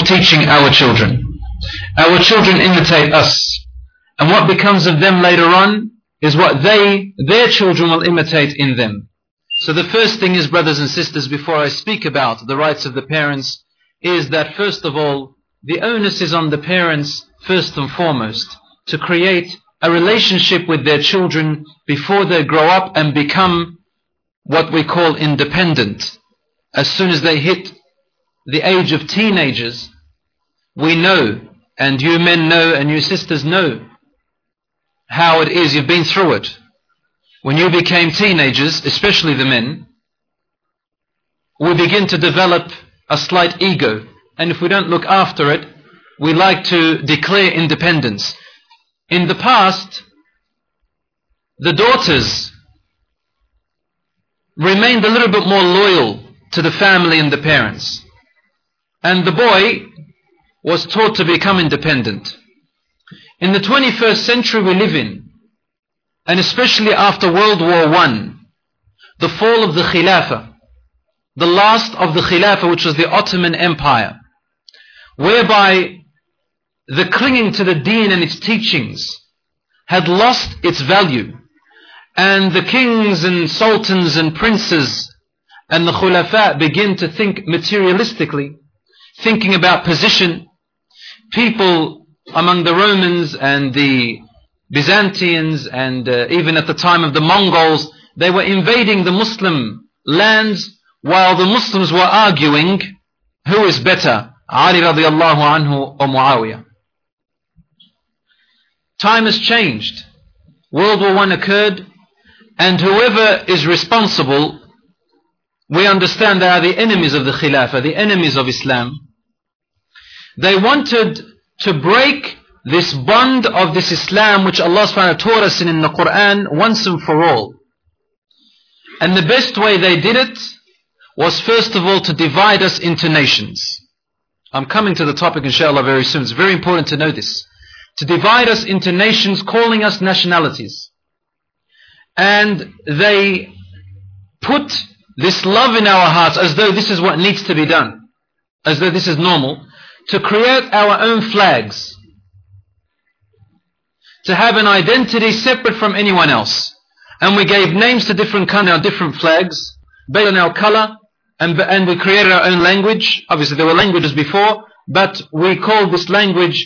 of teaching our children. Our children imitate us. And what becomes of them later on is what their children will imitate in them. So the first thing is, brothers and sisters, before I speak about the rights of the parents, is that first of all, the onus is on the parents first and foremost to create a relationship with their children before they grow up and become what we call independent. As soon as they hit the age of teenagers, we know, and you men know, and you sisters know, how it is. You've been through it. When you became teenagers, especially the men, we begin to develop a slight ego. And if we don't look after it, we like to declare independence. In the past, the daughters remained a little bit more loyal to the family and the parents. And the boy was taught to become independent. In the 21st century we live in, and especially after World War I, the fall of the Khilafah, the last of the Khilafah, which was the Ottoman Empire, whereby the clinging to the deen and its teachings had lost its value, and the kings and sultans and princes and the Khulafa begin to think materialistically, thinking about position. People among the Romans and the Byzantines and even at the time of the Mongols, they were invading the Muslim lands while the Muslims were arguing who is better, Ali radiallahu anhu or Muawiyah. Time has changed. World War I occurred, and whoever is responsible, we understand they are the enemies of the Khilafah, the enemies of Islam. They wanted to break this bond of this Islam which Allah subhanahu wa ta'ala taught us in the Quran once and for all. And the best way they did it was first of all to divide us into nations. I'm coming to the topic inshallah very soon. It's very important to know this. To divide us into nations, calling us nationalities. And they put this love in our hearts as though this is what needs to be done, as though this is normal, to create our own flags, to have an identity separate from anyone else. And we gave names to different countries, different flags, based on our color, and we created our own language. Obviously there were languages before, but we called this language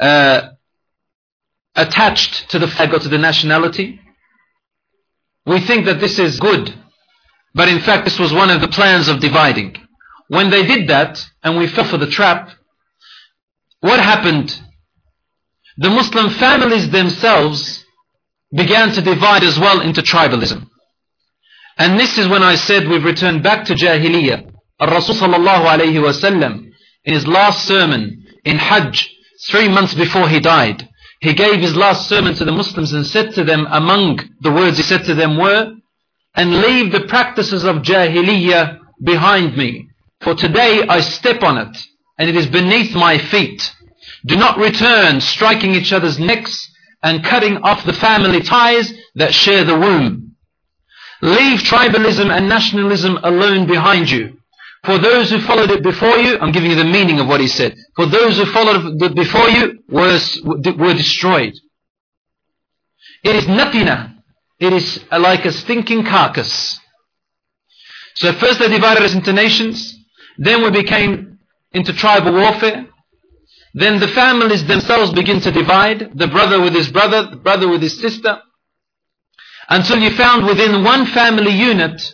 attached to the flag or to the nationality. We think that this is good, but in fact this was one of the plans of dividing. When they did that, and we fell for the trap, what happened? The Muslim families themselves began to divide as well into tribalism. And this is when I said we've returned back to Jahiliyyah. Al-Rasul sallallahu alayhi wa sallam, in his last sermon in Hajj, 3 months before he died, he gave his last sermon to the Muslims and said to them, among the words he said to them were, and leave the practices of Jahiliyyah behind me, for today I step on it, and it is beneath my feet. Do not return striking each other's necks and cutting off the family ties that share the womb. Leave tribalism and nationalism alone behind you. For those who followed it before you, I'm giving you the meaning of what he said. For those who followed it before you were destroyed. It is natina. It is like a stinking carcass. So first they divided us into nations. Then we became into tribal warfare. Then the families themselves begin to divide. The brother with his brother, the brother with his sister. Until you found within one family unit,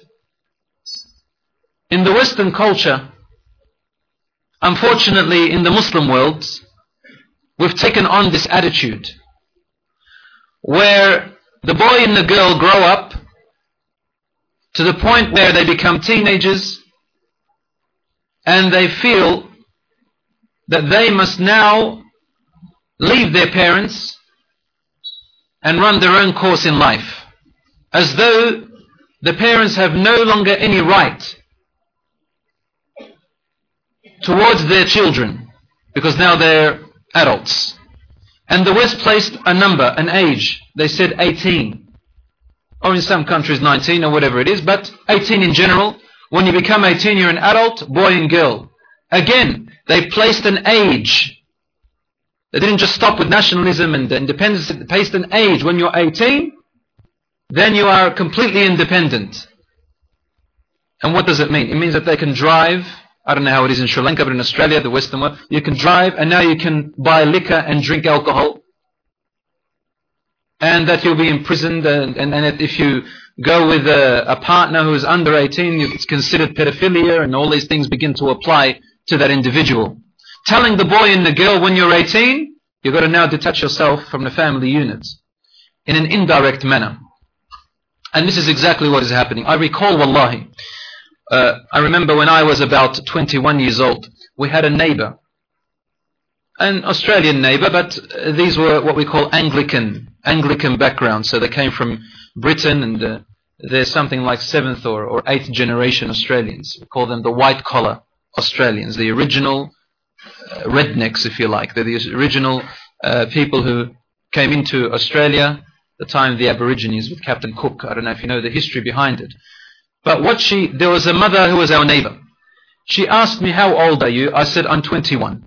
in the Western culture, unfortunately in the Muslim world, we've taken on this attitude where the boy and the girl grow up to the point where they become teenagers and they feel that they must now leave their parents and run their own course in life, as though the parents have no longer any right towards their children, because now they're adults. And the West placed a number, an age. They said 18, or in some countries 19 or whatever it is, but 18 in general. When you become 18 you're an adult, boy and girl. Again, They placed an age. They didn't just stop with nationalism and independence. They placed an age. When you're 18, then you are completely independent. And what does it mean? It means that they can drive. I don't know how it is in Sri Lanka, but in Australia, the Western world, you can drive and now you can buy liquor and drink alcohol. And that you'll be imprisoned, and that if you go with a partner who is under 18, it's considered pedophilia, and all these things begin to apply to that individual. Telling the boy and the girl, when you're 18, you've got to now detach yourself from the family unit in an indirect manner. And this is exactly what is happening. I recall, wallahi, I remember when I was about 21 years old, we had a neighbor, an Australian neighbor, but these were what we call Anglican background. So they came from Britain, and there's something like 7th or 8th generation Australians. We call them the white collar Australians, the original rednecks, if you like. They're the original people who came into Australia at the time of the Aborigines with Captain Cook. I don't know if you know the history behind it. But there was a mother who was our neighbor. She asked me, how old are you? I said, I'm 21.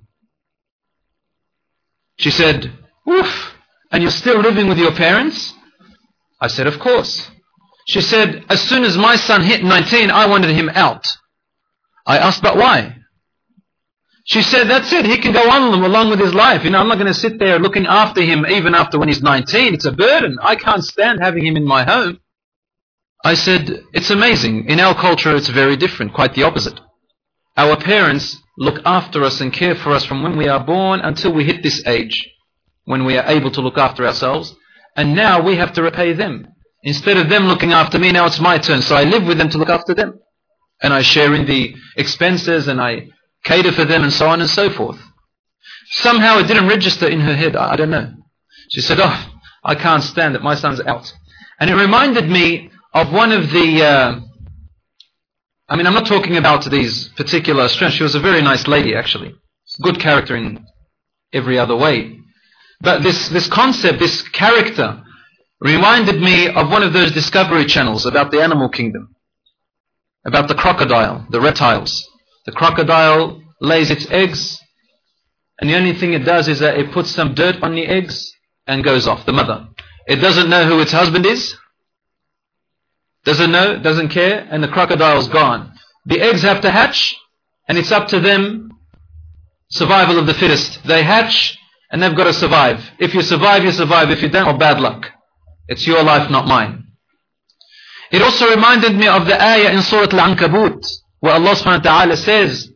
She said, oof, and you're still living with your parents? I said, of course. She said, as soon as my son hit 19, I wanted him out. I asked, but why? She said, that's it, he can go on along with his life. I'm not going to sit there looking after him even after when he's 19. It's a burden. I can't stand having him in my home. I said, it's amazing. In our culture, it's very different, quite the opposite. Our parents look after us and care for us from when we are born until we hit this age, when we are able to look after ourselves. And now we have to repay them. Instead of them looking after me, now it's my turn. So I live with them to look after them. And I share in the expenses and I cater for them and so on and so forth. Somehow it didn't register in her head. I don't know. She said, oh, I can't stand it. My son's out. And it reminded me of one of the... I'm not talking about these particular Australians. She was a very nice lady, actually. Good character in every other way. But this concept, this character, reminded me of one of those Discovery channels about the animal kingdom. About the crocodile, the reptiles. The crocodile lays its eggs, and the only thing it does is that it puts some dirt on the eggs and goes off, the mother. It doesn't know who its husband is. Doesn't know, doesn't care, and the crocodile's gone. The eggs have to hatch, and it's up to them, survival of the fittest. They hatch, and they've got to survive. If you survive, you survive. If you don't, bad luck. It's your life, not mine. It also reminded me of the ayah in Surah Al-Ankabut, where Allah subhanahu wa ta'ala says,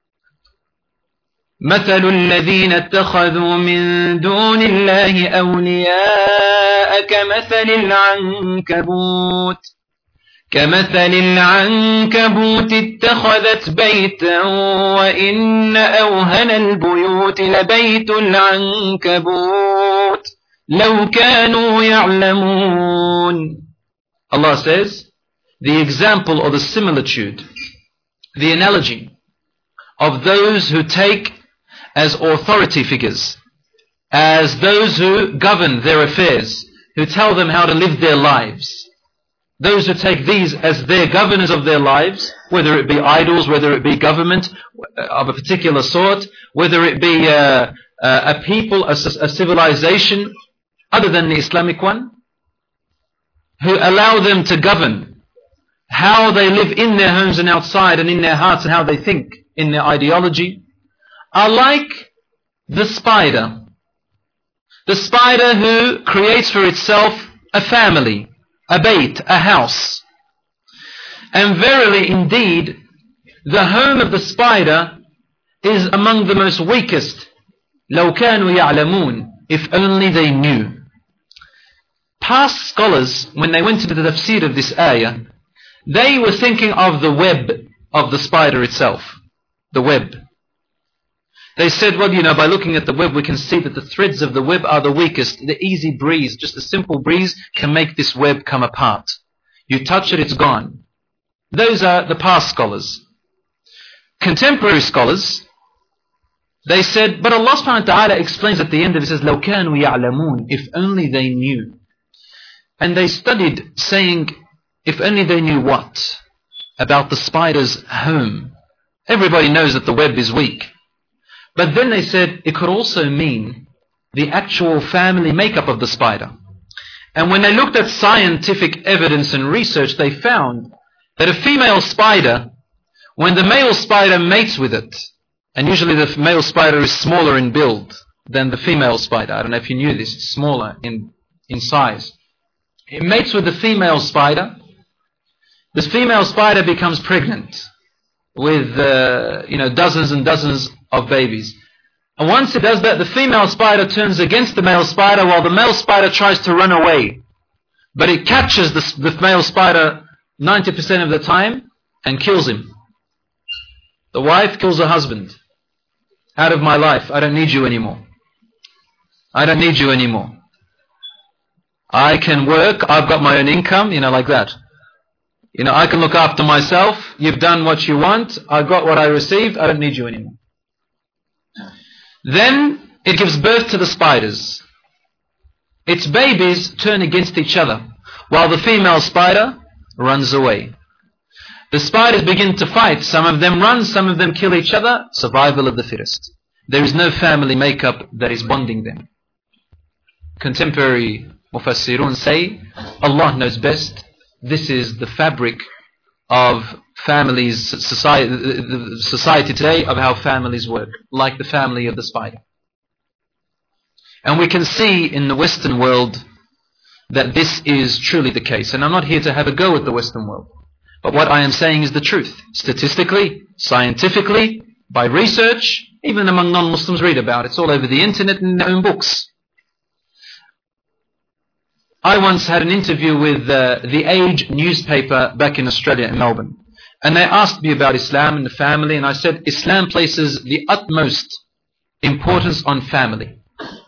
مَثَلُ الَّذِينَ اتَّخَذُوا مِن دُونِ اللَّهِ أَوْلِيَاءَ كمثل العنكبوت اتخذت بيتا وإن أوهن البيوت لبيت العنكبوت لو كانوا يعلمون. Allah says, the example or the similitude, the analogy of those who take as authority figures, as those who govern their affairs, who tell them how to live their lives. Those who take these as their governors of their lives, whether it be idols, whether it be government of a particular sort, whether it be a people, a civilization other than the Islamic one, who allow them to govern how they live in their homes and outside and in their hearts and how they think in their ideology, are like the spider. The spider who creates for itself a family, a bayt, a house. And verily indeed, the home of the spider is among the most weakest. لو كانوا يعلمون, if only they knew. Past scholars, when they went into the tafsir of this ayah, they were thinking of the web of the spider itself. The web. They said, well, by looking at the web, we can see that the threads of the web are the weakest. The easy breeze, just a simple breeze, can make this web come apart. You touch it, it's gone. Those are the past scholars. Contemporary scholars, they said, but Allah subhanahu wa ta'ala explains at the end of it, says, لَوْ كَانُوا يَعْلَمُونَ, if only they knew. And they studied saying, if only they knew what? About the spider's home. Everybody knows that the web is weak. But then they said it could also mean the actual family makeup of the spider. And when they looked at scientific evidence and research, they found that a female spider, when the male spider mates with it, and usually the male spider is smaller in build than the female spider. I don't know if you knew this, it's smaller in size. It mates with the female spider. This female spider becomes pregnant with dozens and dozens of babies. And once it does that, the female spider turns against the male spider while the male spider tries to run away. But it catches the male spider 90% of the time and kills him. The wife kills her husband. Out of my life, I don't need you anymore. I don't need you anymore. I can work, I've got my own income, like that. I can look after myself, you've done what you want, I've got what I received, I don't need you anymore. Then it gives birth to the spiders. Its babies turn against each other, while the female spider runs away. The spiders begin to fight, some of them run, some of them kill each other, survival of the fittest. There is no family makeup that is bonding them. Contemporary Mufassirun say, Allah knows best. This is the fabric of families, society today, of how families work, like the family of the spider. And we can see in the Western world that this is truly the case. And I'm not here to have a go at the Western world. But what I am saying is the truth. Statistically, scientifically, by research, even among non-Muslims read about it. It's all over the internet and in their own books. I once had an interview with The Age newspaper back in Australia, in Melbourne. And they asked me about Islam and the family, and I said, Islam places the utmost importance on family.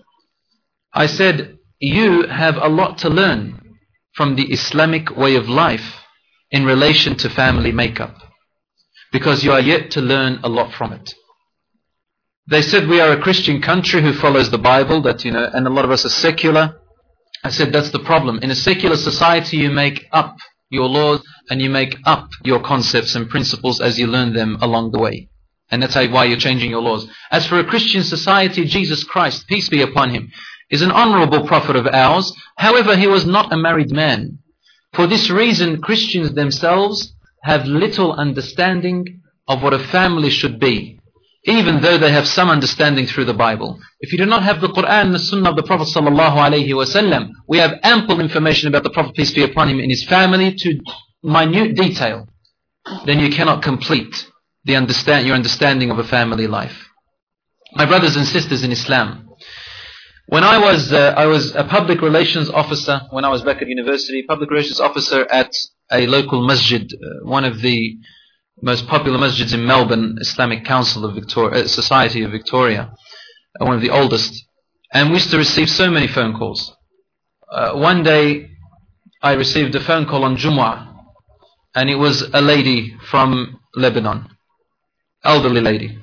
I said, you have a lot to learn from the Islamic way of life in relation to family makeup, because you are yet to learn a lot from it. They said, we are a Christian country who follows the Bible, and a lot of us are secular. I said, that's the problem. In a secular society, you make up your laws and you make up your concepts and principles as you learn them along the way. And that's why you're changing your laws. As for a Christian society, Jesus Christ, peace be upon him, is an honorable prophet of ours. However, he was not a married man. For this reason, Christians themselves have little understanding of what a family should be, even though they have some understanding through the Bible. If you do not have the Quran and the Sunnah of the Prophet ﷺ, we have ample information about the Prophet, peace be upon him, in his family to minute detail. Then you cannot complete your understanding of a family life. My brothers and sisters in Islam, when I was a public relations officer, when I was back at university, public relations officer at a local masjid, one of the most popular masjids in Melbourne, Islamic Council of Victoria, Society of Victoria, one of the oldest. And we used to receive so many phone calls. One day, I received a phone call on Jumu'ah, and it was a lady from Lebanon, elderly lady.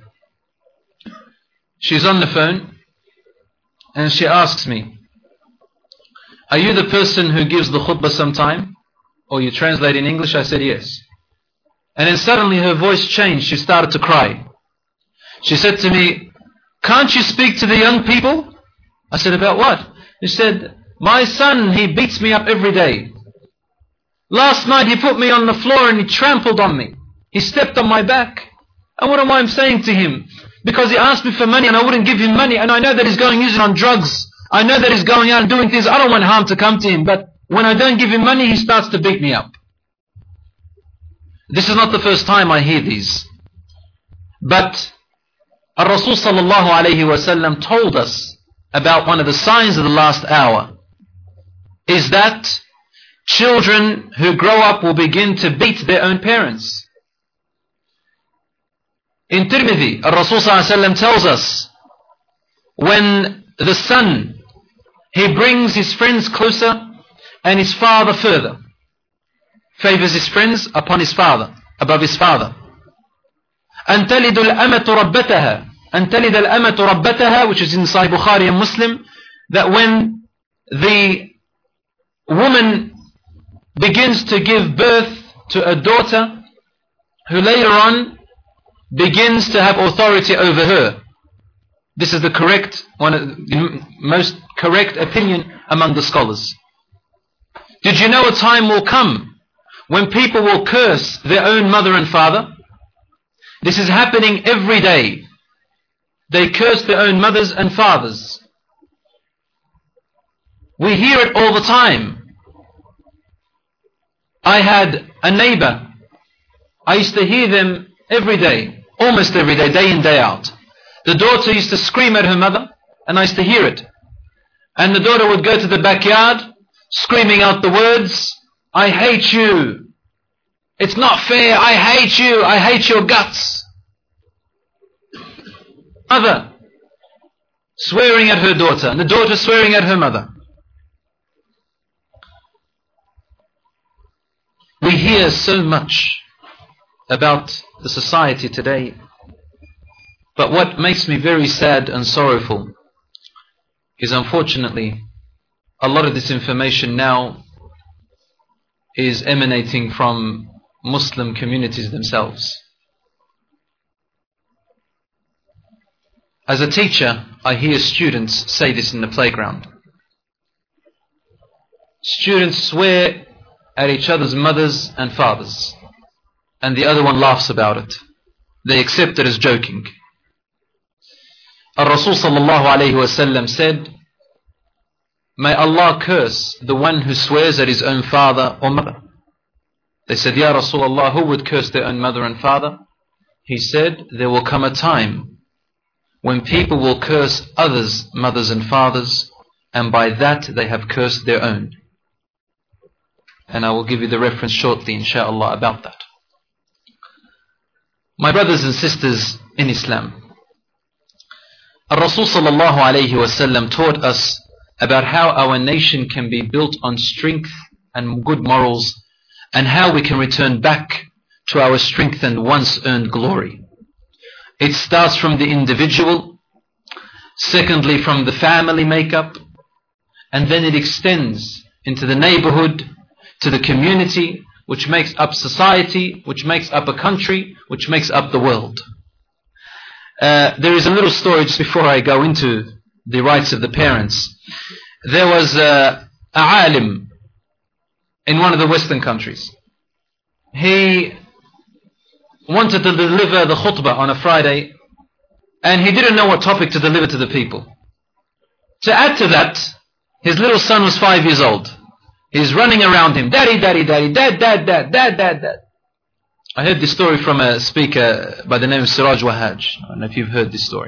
She's on the phone, and she asks me, are you the person who gives the khutbah sometime? Or you translate in English? I said, yes. And then suddenly her voice changed. She started to cry. She said to me, can't you speak to the young people? I said, about what? She said, my son, he beats me up every day. Last night he put me on the floor and he trampled on me. He stepped on my back. And what am I saying to him? Because he asked me for money and I wouldn't give him money, and I know that he's going using on drugs. I know that he's going out and doing things. I don't want harm to come to him, but when I don't give him money, he starts to beat me up. This is not the first time I hear these. But Rasul sallallahu alayhi wa sallam told us about one of the signs of the last hour, is that children who grow up will begin to beat their own parents. In Tirmidhi, Rasul sallallahu alayhi wa sallam tells us, when the son, he brings his friends closer and his father further, favors his friends upon his father, above his father. أن تلد الأمة ربتها, أن تلد الأمة ربتها, which is in Sahih Bukhari and Muslim, that when the woman begins to give birth to a daughter who later on begins to have authority over her, This is one of the most correct opinion among the scholars. Did you know a time will come when people will curse their own mother and father? This is happening every day. They curse their own mothers and fathers. We hear it all the time. I had a neighbor. I used to hear them every day, almost every day, day in, day out. The daughter used to scream at her mother, and I used to hear it. And the daughter would go to the backyard, screaming out the words, I hate you. It's not fair. I hate you. I hate your guts. Mother swearing at her daughter, and the daughter swearing at her mother. We hear so much about the society today, but what makes me very sad and sorrowful is, unfortunately, a lot of this information now is emanating from Muslim communities themselves. As a teacher, I hear students say this in the playground. Students swear at each other's mothers and fathers, and the other one laughs about it. They accept it as joking. Rasul sallallahu alayhi wasallam said, may Allah curse the one who swears at his own father or mother. They said, Ya Rasulullah, who would curse their own mother and father? He said, there will come a time when people will curse others' mothers and fathers, and by that they have cursed their own. And I will give you the reference shortly, inshaAllah, about that. My brothers and sisters in Islam, Rasul sallallahu alayhi wasallam taught us about how our nation can be built on strength and good morals, and how we can return back to our strength and once earned glory. It starts from the individual, secondly from the family makeup, and then it extends into the neighborhood, to the community, which makes up society, which makes up a country, which makes up the world. There is a little story just before I go into the rights of the parents. There was a alim in one of the Western countries. He wanted to deliver the khutbah on a Friday, and he didn't know what topic to deliver to the people. To add to that, his little son was 5 years old. He's running around him, daddy, daddy, daddy, dad, dad, dad, dad, dad, dad. I heard this story from a speaker by the name of Siraj Wahaj. I don't know if you've heard this story.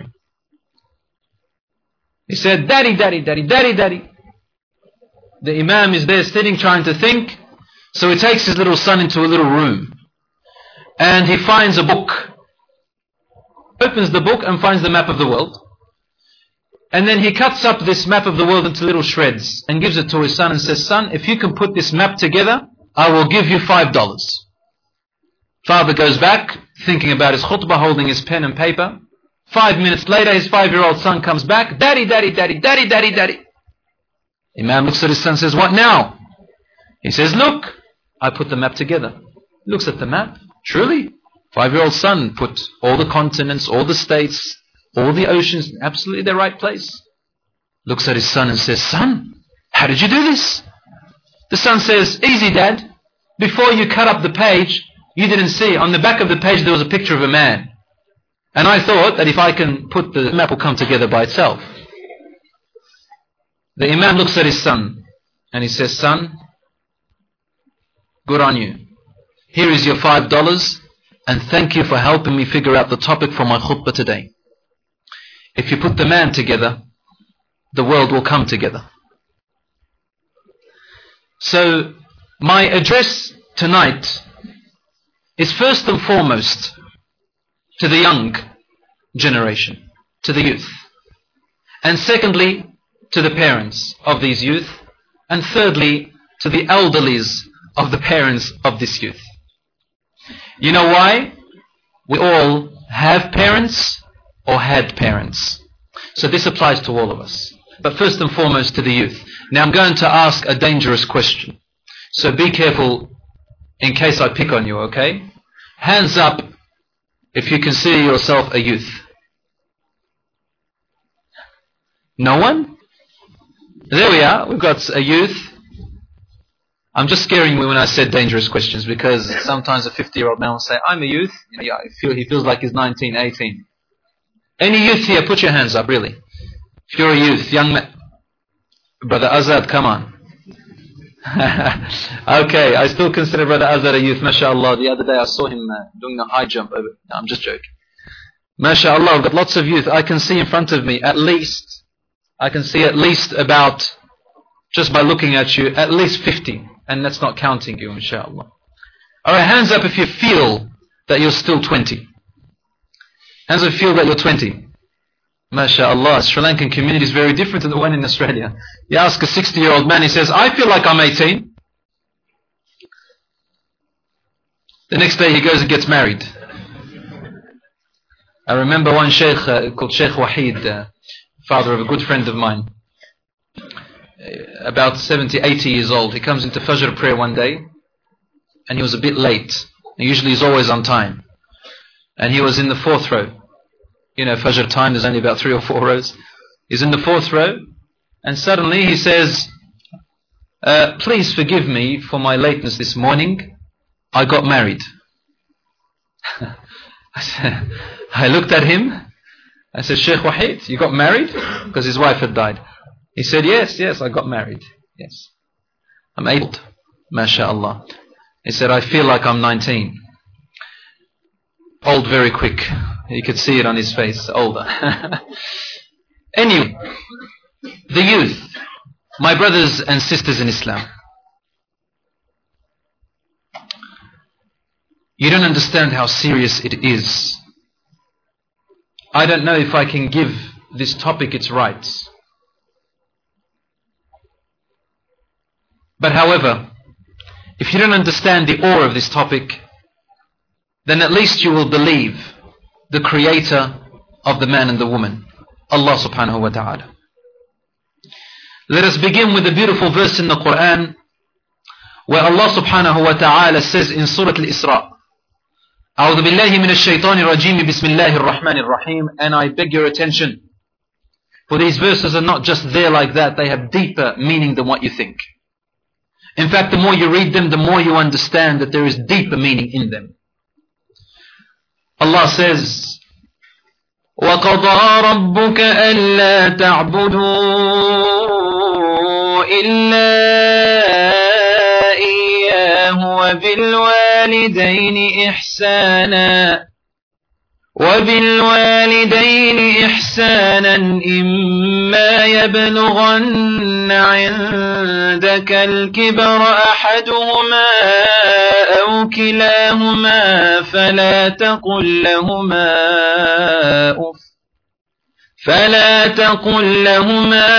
He said, daddy, daddy, daddy, daddy, daddy. The imam is there sitting trying to think, so he takes his little son into a little room. And he finds a book, opens the book and finds the map of the world. And then he cuts up this map of the world into little shreds and gives it to his son and says, son, if you can put this map together, I will give you $5. Father goes back, thinking about his khutbah, holding his pen and paper. 5 minutes later, his 5-year-old son comes back, daddy, daddy, daddy, daddy, daddy, daddy. Imam looks at his son and says, what now? He says, look, I put the map together. Looks at the map. Truly, 5-year-old son put all the continents, all the states, all the oceans in absolutely the right place. Looks at his son and says, son, how did you do this? The son says, easy, dad. Before you cut up the page, you didn't see. On the back of the page there was a picture of a man. And I thought that if I can put the map will come together by itself. The imam looks at his son and he says, son, good on you. Here is your $5 and thank you for helping me figure out the topic for my khutbah today. If you put the man together, the world will come together. So, my address tonight is first and foremost to the young generation, to the youth. And secondly, to the parents of these youth. And thirdly, to the elderlies of the parents of this youth. You know why? We all have parents or had parents. So this applies to all of us. But first and foremost to the youth. Now I'm going to ask a dangerous question. So be careful in case I pick on you, okay? Hands up if you consider yourself a youth. No one? There we are. We've got a youth. I'm just scaring you when I said dangerous questions, because sometimes a 50-year-old man will say, I'm a youth. He feels like he's 19, 18. Any youth here, put your hands up, really. If you're a youth, young man. Brother Azad, come on. Okay, I still consider Brother Azad a youth, mashallah. The other day I saw him doing a high jump over. No, I'm just joking. Mashallah, I've got lots of youth. I can see in front of me I can see at least about, just by looking at you, at least 50. And that's not counting you, inshallah. Alright, hands up if you feel that you're still 20. Hands up if you feel that you're 20. MashaAllah, Sri Lankan community is very different to the one in Australia. You ask a 60-year-old man, he says, I feel like I'm 18. The next day he goes and gets married. I remember one sheikh called Sheikh Wahid, father of a good friend of mine, about 70, 80 years old. He comes into Fajr prayer one day, and he was a bit late. Usually he's always on time. And he was in the 4th row. You know, Fajr time, there's only about 3 or 4 rows. He's in the 4th row, and suddenly he says, please forgive me for my lateness this morning. I got married. I looked at him. I said, Sheikh Wahid, you got married? Because his wife had died. He said, yes, I got married. Yes. I'm old, mashallah. He said, I feel like I'm 19. Old very quick. You could see it on his face, older. Anyway, the youth, my brothers and sisters in Islam, you don't understand how serious it is. I don't know if I can give this topic its rights. But however, if you don't understand the awe of this topic, then at least you will believe the creator of the man and the woman, Allah subhanahu wa ta'ala. Let us begin with a beautiful verse in the Quran where Allah subhanahu wa ta'ala says in Surah Al-Isra, أعوذ بالله من الشيطان الرجيم بسم الله الرحمن الرحيم. And I beg your attention, for these verses are not just there like that, they have deeper meaning than what you think. In fact, the more you read them, the more you understand that there is deeper meaning in them. Allah says, وَقَضَى رَبُّكَ أَلَّا تَعْبُدُوا إِلَّا إِيَّاهُ وَبِالْوَالِدَيْنِ إِحْسَانًا إِمَّا يَبْلُغَنَّ عِندَكَ الْكِبَرَ أَحَدُهُمَا أَوْ كِلَاهُمَا فَلَا تَقُل لَّهُمَا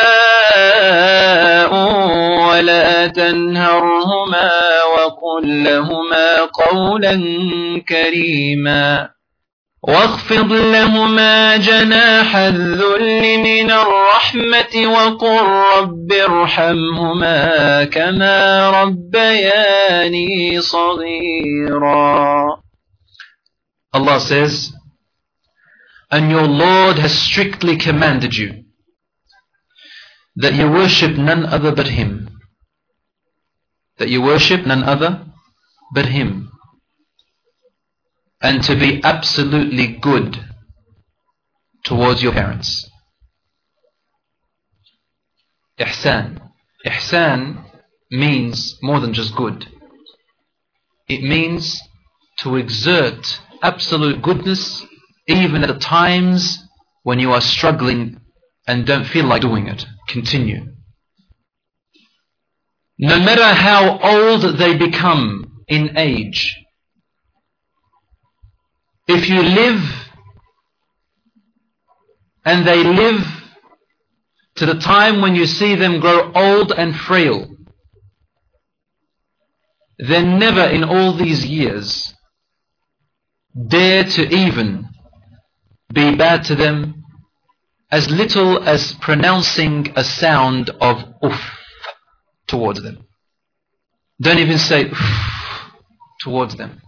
وَلَا تَنْهَرْهُمَا وَقُل لَّهُمَا قَوْلًا كَرِيمًا واخفض لهما جناح الذل من الرحمة وقل رب ارحمهما كما ربياني صغيرا. Allah says, and your Lord has strictly commanded you that you worship none other but Him. That you worship none other but Him. And to be absolutely good towards your parents. Ihsan. Ihsan means more than just good. It means to exert absolute goodness even at the times when you are struggling and don't feel like doing it. Continue. No matter how old they become in age, if you live and they live to the time when you see them grow old and frail, then never in all these years dare to even be bad to them, as little as pronouncing a sound of uff towards them. Don't even say uff towards them.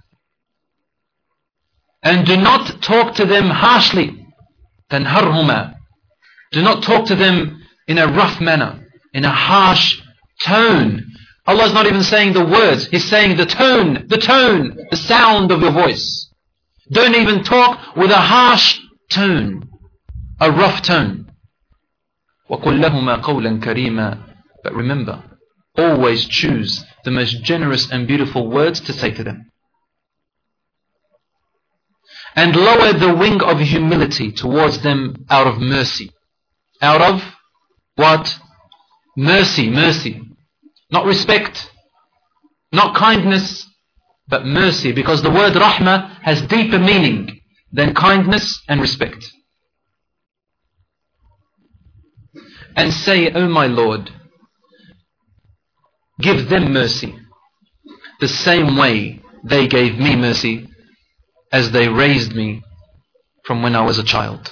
And do not talk to them harshly. تنهرهما. Do not talk to them in a rough manner, in a harsh tone. Allah is not even saying the words, He's saying the tone, the sound of your voice. Don't even talk with a harsh tone, a rough tone. وَقُلْ لَهُمَا قَوْلًا كَرِيمًا. But remember, always choose the most generous and beautiful words to say to them. And lower the wing of humility towards them out of mercy. Out of what? Mercy, mercy. Not respect, not kindness, but mercy. Because the word rahmah has deeper meaning than kindness and respect. And say, O my Lord, give them mercy the same way they gave me mercy as they raised me from when I was a child.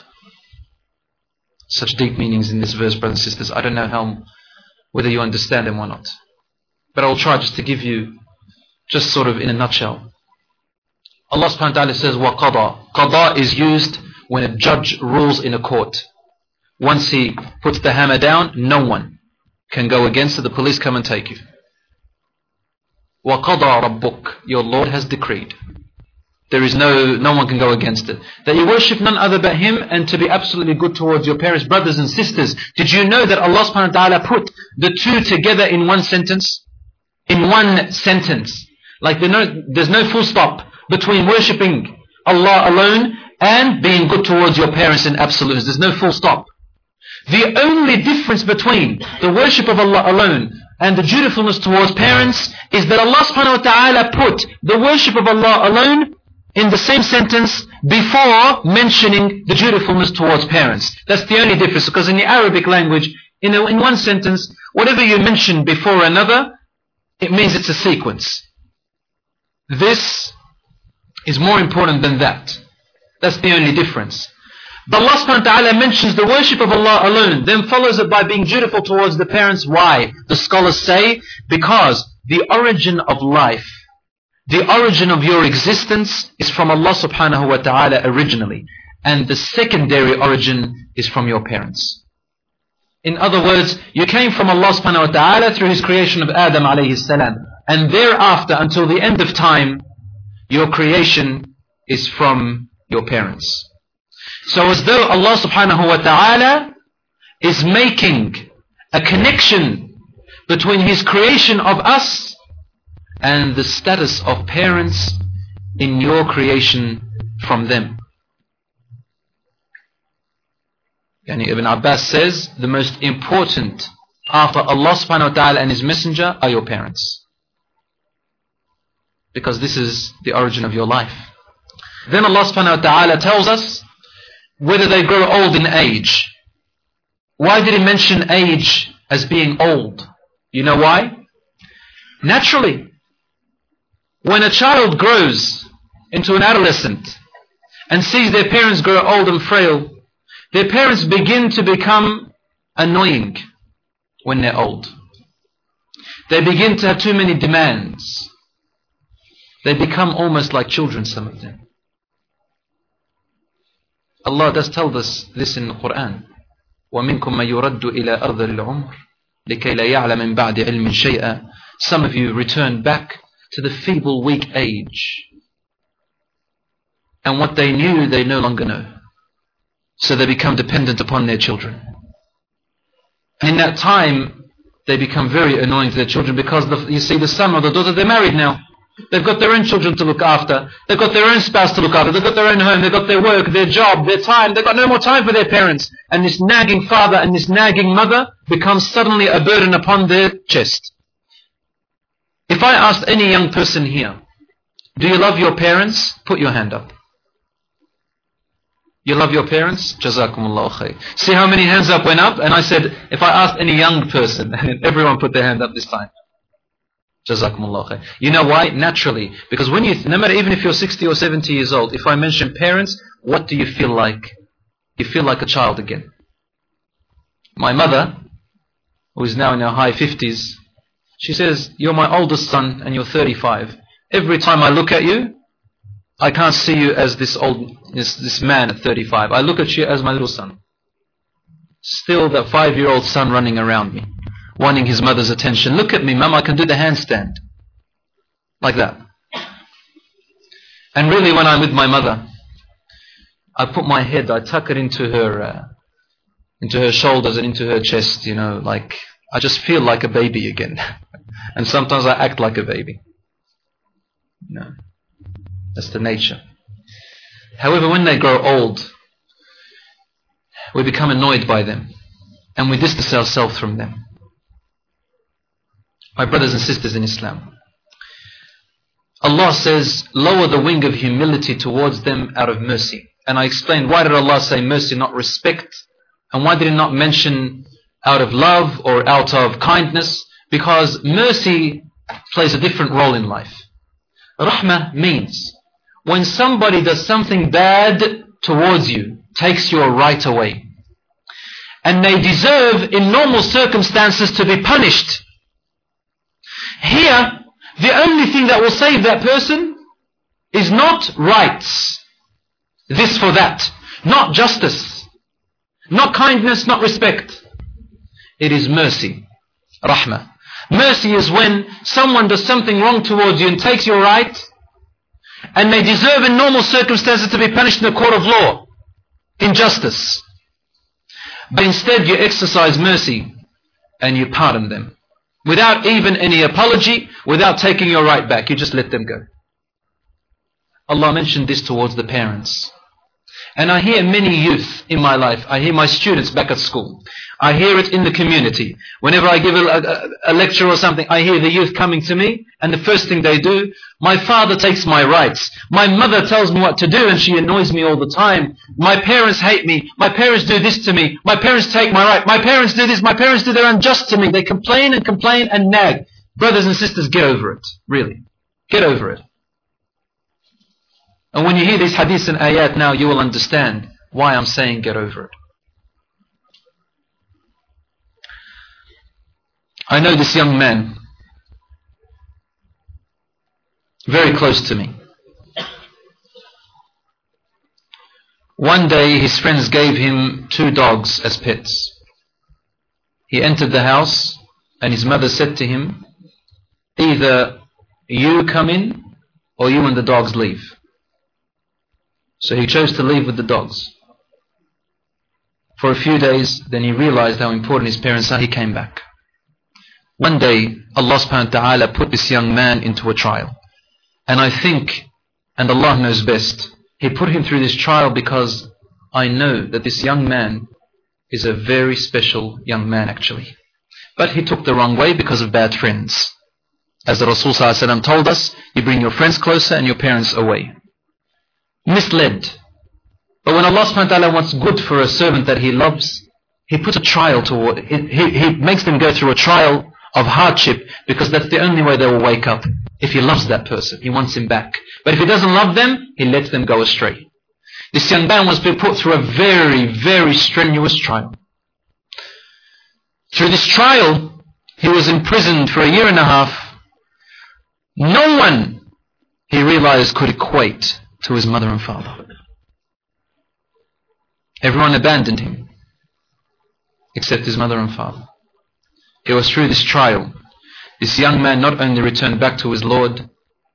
Such deep meanings in this verse, brothers and sisters. I don't know whether you understand them or not. But I'll try just to give you, just sort of in a nutshell. Allah subhanahu wa ta'ala says, وَقَضَى. Qada is used when a judge rules in a court. Once he puts the hammer down, no one can go against it. The police come and take you. وَقَضَى رَبُّكَ. Your Lord has decreed. There is no one can go against it. That you worship none other but Him, and to be absolutely good towards your parents, brothers and sisters. Did you know that Allah subhanahu wa ta'ala put the two together in one sentence? In one sentence. Like there's no full stop between worshipping Allah alone and being good towards your parents in absolutes. There's no full stop. The only difference between the worship of Allah alone and the dutifulness towards parents is that Allah subhanahu wa ta'ala put the worship of Allah alone in the same sentence before mentioning the dutifulness towards parents. That's the only difference, because in the Arabic language, in one sentence, whatever you mention before another, it means it's a sequence. This is more important than that. That's the only difference. But Allah subhanahu wa ta'ala mentions the worship of Allah alone, then follows it by being dutiful towards the parents. Why? The scholars say, because the origin of life, the origin of your existence is from Allah subhanahu wa ta'ala originally. And the secondary origin is from your parents. In other words, you came from Allah subhanahu wa ta'ala through His creation of Adam alayhi salam. And thereafter, until the end of time, your creation is from your parents. So as though Allah subhanahu wa ta'ala is making a connection between His creation of us and the status of parents in your creation from them. Yani Ibn Abbas says, the most important after Allah subhanahu wa ta'ala and His messenger are your parents. Because this is the origin of your life. Then Allah subhanahu wa ta'ala tells us whether they grow old in age. Why did He mention age as being old? You know why? Naturally, when a child grows into an adolescent and sees their parents grow old and frail, their parents begin to become annoying when they're old. They begin to have too many demands. They become almost like children, some of them. Allah does tell us this in the Quran. وَمِنْكُمْ مَنْ يُرَدُّ إِلَىٰ أَرْضِ الْعُمْرِ لِكَيْ لَا يَعْلَمَ مِنْ بَعْدِ عِلْمٍ شَيْئًا. Some of you return back to the feeble, weak age. And what they knew, they no longer know. So they become dependent upon their children. And in that time, they become very annoying to their children, because you see, the son or the daughter, they're married now. They've got their own children to look after. They've got their own spouse to look after. They've got their own home. They've got their work, their job, their time. They've got no more time for their parents. And this nagging father and this nagging mother becomes suddenly a burden upon their chest. If I asked any young person here, do you love your parents? Put your hand up. You love your parents? Jazakumullahu khair. See how many hands up went up? And I said, if I asked any young person, and everyone put their hand up this time. Jazakumullahu khair. You know why? Naturally. Because when no matter, even if you're 60 or 70 years old, if I mention parents, what do you feel like? You feel like a child again. My mother, who is now in her high 50s, she says, you're my oldest son and you're 35. Every time I look at you, I can't see you as this man at 35. I look at you as my little son. Still that 5-year-old son running around me, wanting his mother's attention. Look at me, Mum, I can do the handstand. Like that. And really when I'm with my mother, I put my head, I tuck it into her shoulders and into her chest, like I just feel like a baby again. And sometimes I act like a baby. That's the nature. However, when they grow old, we become annoyed by them and we distance ourselves from them. My brothers and sisters in Islam, Allah says, lower the wing of humility towards them out of mercy. And I explained, why did Allah say mercy, not respect? And why did He not mention out of love or out of kindness? Because mercy plays a different role in life. Rahmah means when somebody does something bad towards you, takes your right away, and they deserve in normal circumstances to be punished. Here, the only thing that will save that person is not rights, this for that, not justice, not kindness, not respect. It is mercy, rahmah. Mercy is when someone does something wrong towards you and takes your right, and they deserve in normal circumstances to be punished in the court of law, in justice. But instead you exercise mercy and you pardon them. Without even any apology, without taking your right back, you just let them go. Allah mentioned this towards the parents. And I hear many youth in my life, I hear my students back at school, I hear it in the community. Whenever I give a lecture or something, I hear the youth coming to me, and the first thing they do, my father takes my rights. My mother tells me what to do and she annoys me all the time. My parents hate me. My parents do this to me. My parents take my right. My parents do this. My parents do, they're unjust to me. They complain and nag. Brothers and sisters, get over it. Really. Get over it. And when you hear these hadiths and ayat now, you will understand why I'm saying get over it. I know this young man, very close to me. One day his friends gave him 2 dogs as pets. He entered the house and his mother said to him, either you come in or you and the dogs leave. So he chose to leave with the dogs. For a few days, then he realized how important his parents are. He came back. One day, Allah subhanahu wa ta'ala put this young man into a trial. And I think, and Allah knows best, He put him through this trial because I know that this young man is a very special young man actually. But he took the wrong way because of bad friends. As the Rasul sallallahu alaihi wasallam told us, you bring your friends closer and your parents away. Misled. But when Allah subhanahu wa ta'ala wants good for a servant that He loves, He puts a trial toward it. He makes them go through a trial of hardship because that's the only way they will wake up. If He loves that person, He wants him back. But if He doesn't love them, He lets them go astray. This young man was being put through a very, very strenuous trial. Through this trial, he was imprisoned for 1.5 years. No one, he realized, could equate to his mother and father. Everyone abandoned him, except his mother and father. It was through this trial, this young man not only returned back to his Lord,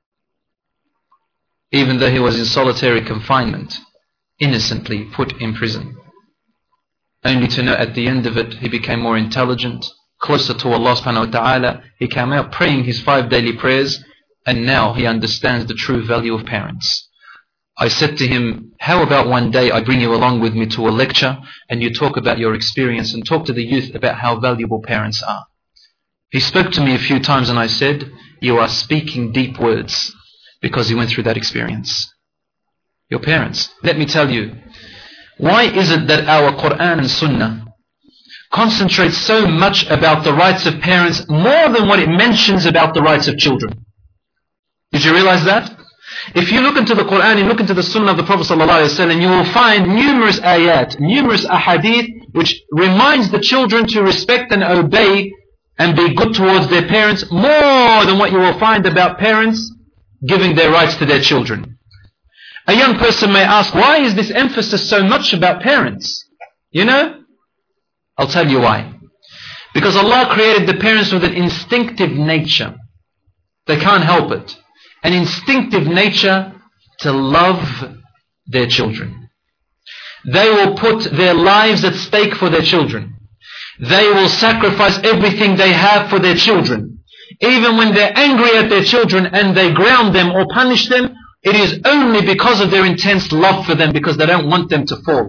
even though he was in solitary confinement, innocently put in prison, only to know at the end of it he became more intelligent, closer to Allah subhanahu wa ta'ala. He came out praying his 5 daily prayers, and now he understands the true value of parents. I said to him, how about one day I bring you along with me to a lecture and you talk about your experience and talk to the youth about how valuable parents are. He spoke to me a few times and I said, you are speaking deep words, because he went through that experience. Your parents. Let me tell you, why is it that our Quran and Sunnah concentrates so much about the rights of parents more than what it mentions about the rights of children? Did you realize that? If you look into the Quran and look into the Sunnah of the Prophet ﷺ, you will find numerous ayat, numerous ahadith, which reminds the children to respect and obey and be good towards their parents more than what you will find about parents giving their rights to their children. A young person may ask, why is this emphasis so much about parents? You know? I'll tell you why. Because Allah created the parents with an instinctive nature. They can't help it. An instinctive nature to love their children. They will put their lives at stake for their children. They will sacrifice everything they have for their children. Even when they're angry at their children and they ground them or punish them, it is only because of their intense love for them, because they don't want them to fall.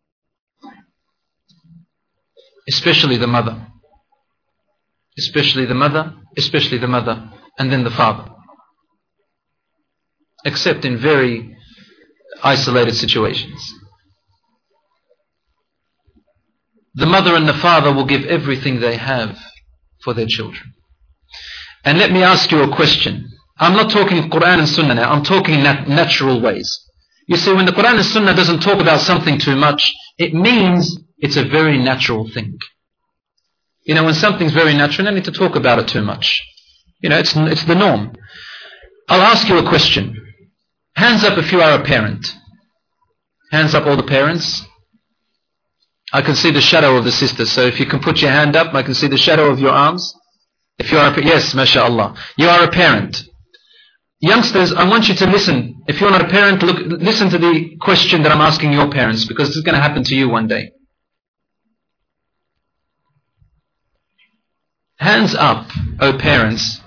Especially the mother. Especially the mother, especially the mother, and then the father. Except in very isolated situations. The mother and the father will give everything they have for their children. And let me ask you a question. I'm not talking Quran and Sunnah now. I'm talking natural ways. You see, when the Quran and Sunnah doesn't talk about something too much, it means it's a very natural thing. You know, when something's very natural, you don't need to talk about it too much. You know, it's the norm. I'll ask you a question. Hands up if you are a parent. Hands up, all the parents. I can see the shadow of the sisters, so if you can put your hand up, I can see the shadow of your arms. If you are yes, mashallah. You are a parent. Youngsters, I want you to listen. If you're not a parent, listen to the question that I'm asking your parents, because this is going to happen to you one day. Hands up, O parents,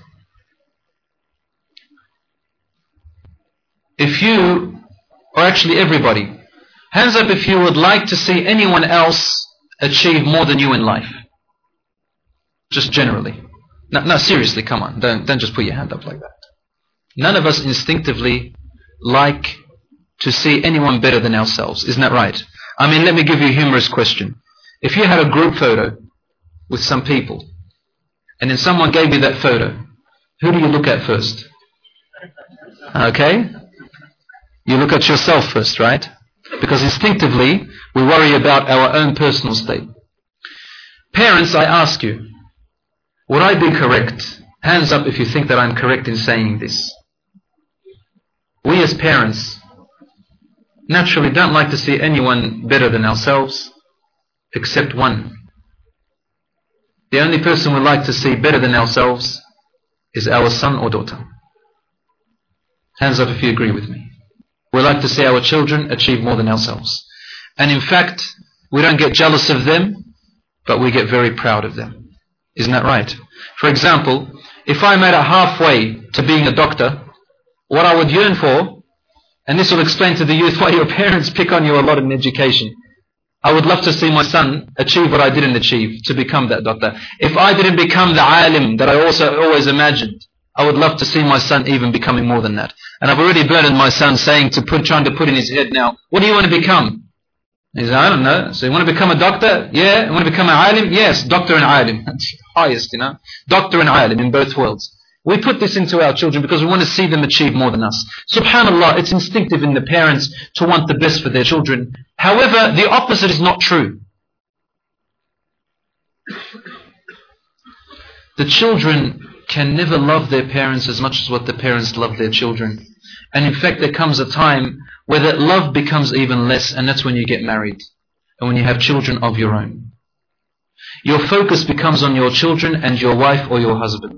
if you, or actually everybody, hands up if you would like to see anyone else achieve more than you in life. Just generally. No, seriously, come on. Don't just put your hand up like that. None of us instinctively like to see anyone better than ourselves. Isn't that right? I mean, let me give you a humorous question. If you had a group photo with some people, and then someone gave you that photo, who do you look at first? Okay? You look at yourself first, right? Because instinctively, we worry about our own personal state. Parents, I ask you, would I be correct? Hands up if you think that I'm correct in saying this. We as parents naturally don't like to see anyone better than ourselves, except one. The only person we like to see better than ourselves is our son or daughter. Hands up if you agree with me. We like to see our children achieve more than ourselves. And in fact, we don't get jealous of them, but we get very proud of them. Isn't that right? For example, if I made it halfway to being a doctor, what I would yearn for, and this will explain to the youth why your parents pick on you a lot in education. I would love to see my son achieve what I didn't achieve, to become that doctor. If I didn't become the alim that I also always imagined, I would love to see my son even becoming more than that. And I've already burdened my son trying to put in his head now, what do you want to become? He says, I don't know. So you want to become a doctor? Yeah. You want to become an alim? Yes. Doctor and alim. That's highest, you know. Doctor and alim in both worlds. We put this into our children because we want to see them achieve more than us. Subhanallah, it's instinctive in the parents to want the best for their children. However, the opposite is not true. The children can never love their parents as much as what the parents love their children. And in fact, there comes a time where that love becomes even less, and that's when you get married and when you have children of your own. Your focus becomes on your children and your wife or your husband.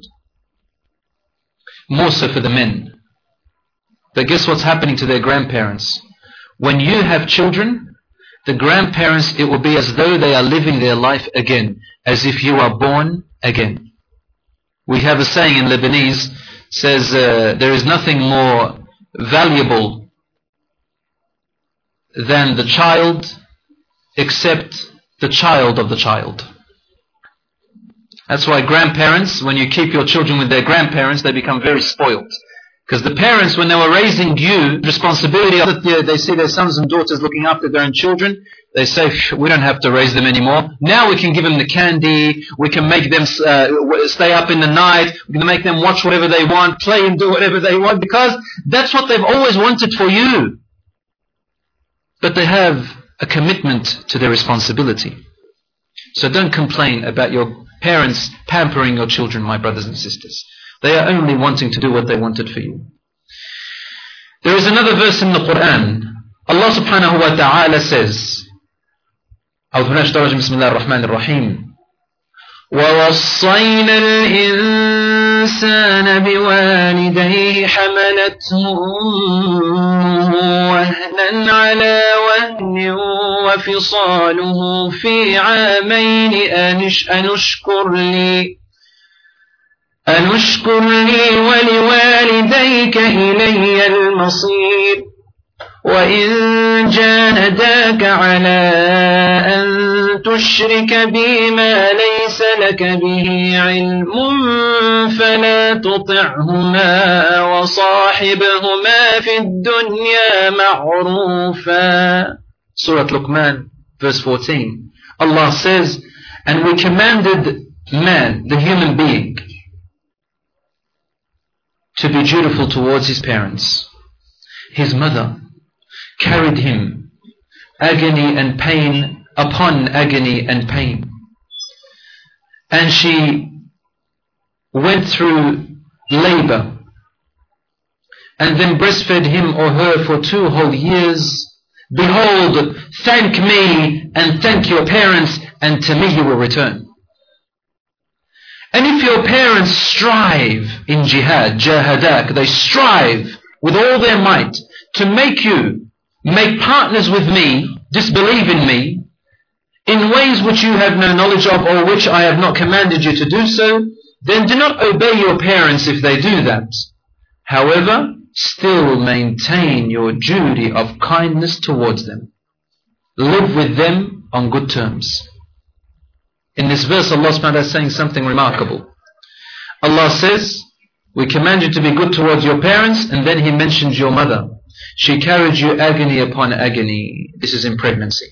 More so for the men. But guess what's happening to their grandparents? When you have children, the grandparents, it will be as though they are living their life again, as if you are born again. We have a saying in Lebanese, says there is nothing more valuable than the child except the child of the child. That's why grandparents, when you keep your children with their grandparents, they become very spoiled. Because the parents, when they were raising you, responsibility of it, they see their sons and daughters looking after their own children, they say, we don't have to raise them anymore. Now we can give them the candy, we can make them stay up in the night, we can make them watch whatever they want, play and do whatever they want, because that's what they've always wanted for you. But they have a commitment to their responsibility. So don't complain about your parents pampering your children, my brothers and sisters. They are only wanting to do what they wanted for you. There is another verse in the Quran. Allah subhanahu wa ta'ala says, أعوذ بالله من الشيطان الرجيم. بسم الله الرحمن الرحيم. ووصينا الإنسان بوالديه حملته أمه وهنا على وهن وفصاله في عامين أن اشكر لي ولوالديك إلي المصير وإن جاهداك على أن تشرك بي ما ليس لك به علم فلا تطعهما وصاحبهما في الدنيا معروفا. Surah Luqman, verse 14. Allah says, and we commanded man, the human being, to be dutiful towards his parents. His mother carried him agony and pain upon agony and pain. And she went through labor and then breastfed him or her for 2 whole years. Behold, thank me and thank your parents, and to me you will return. And if your parents strive in jihad, jahadak, they strive with all their might to make you make partners with me, disbelieve in me, in ways which you have no knowledge of or which I have not commanded you to do so, then do not obey your parents if they do that. However, still maintain your duty of kindness towards them. Live with them on good terms. In this verse, Allah subhanahu wa ta'ala is saying something remarkable. Allah says, we command you to be good towards your parents, and then He mentions your mother. She carried you agony upon agony. This is in pregnancy.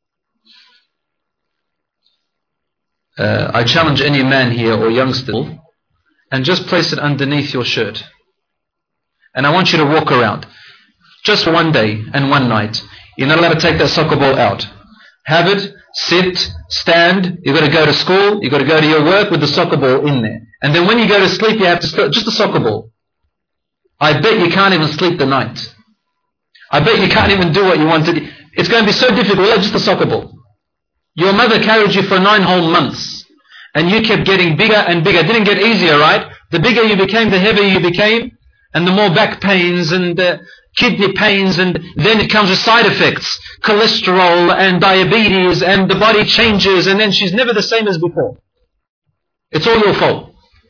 I challenge any man here or youngster, and just place it underneath your shirt. And I want you to walk around. Just one day and one night. You're not allowed to take that soccer ball out. Have it, sit, stand. You've got to go to school. You've got to go to your work with the soccer ball in there. And then when you go to sleep, you have to just the soccer ball. I bet you can't even sleep the night. I bet you can't even do what you want to do. It's going to be so difficult. Just the soccer ball. Your mother carried you for 9 whole months. And you kept getting bigger and bigger. It didn't get easier, right? The bigger you became, the heavier you became. And the more back pains and kidney pains, and then it comes with side effects. Cholesterol and diabetes, and the body changes, and then she's never the same as before. It's all your fault.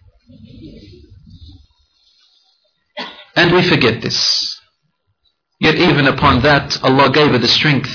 And we forget this. Yet even upon that, Allah gave her the strength.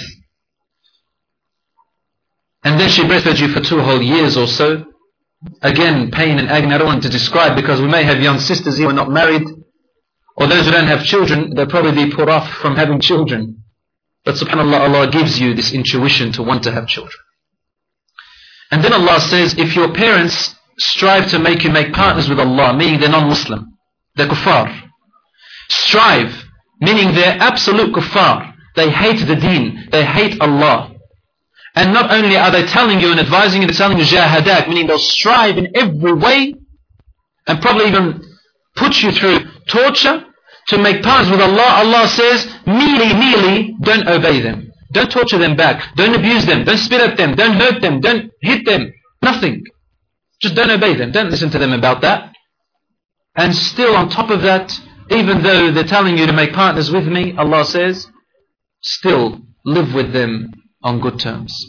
And then she breastfed you for 2 whole years or so. Again, pain and agony. I don't want to describe, because we may have young sisters here who are not married, or those who don't have children. They'll probably be put off from having children. But subhanAllah, Allah gives you this intuition to want to have children. And then Allah says, if your parents strive to make you make partners with Allah, meaning they're non-Muslim, they're kuffar. Strive, meaning they're absolute kuffar. They hate the deen. They hate Allah. And not only are they telling you and advising you, they're telling you jahadak, meaning they'll strive in every way and probably even put you through torture to make partners with Allah. Allah says, merely don't obey them. Don't torture them back. Don't abuse them. Don't spit at them. Don't hurt them. Don't hit them. Nothing. Just don't obey them. Don't listen to them about that. And still on top of that, even though they're telling you to make partners with me, Allah says, still live with them on good terms.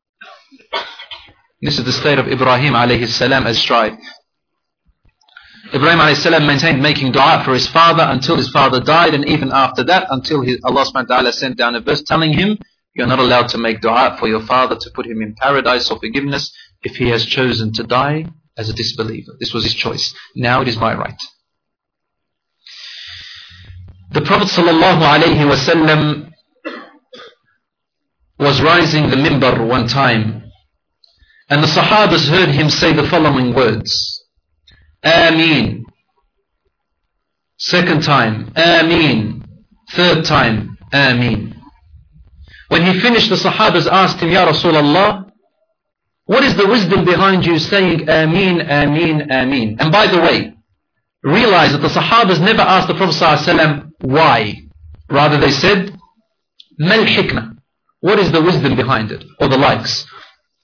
This is the state of Ibrahim alayhi salam as strive. Ibrahim alayhi salam maintained making dua for his father until his father died, and even after that, until Allah subhanahu wa ta'ala sent down a verse telling him, you're not allowed to make dua for your father to put him in paradise or forgiveness if he has chosen to die as a disbeliever. This was his choice. Now it is my right. The Prophet sallallahu alayhi wa sallam was rising the minbar one time, and the Sahabas heard him say the following words: Ameen. Second time, Ameen. Third time, Ameen. When he finished, the Sahabas asked him, Ya Rasulullah, what is the wisdom behind you saying Ameen, Ameen, Ameen? And by the way, realize that the Sahabas never asked the Prophet ﷺ why. Rather they said, Mal hikmah. What is the wisdom behind it? Or the likes.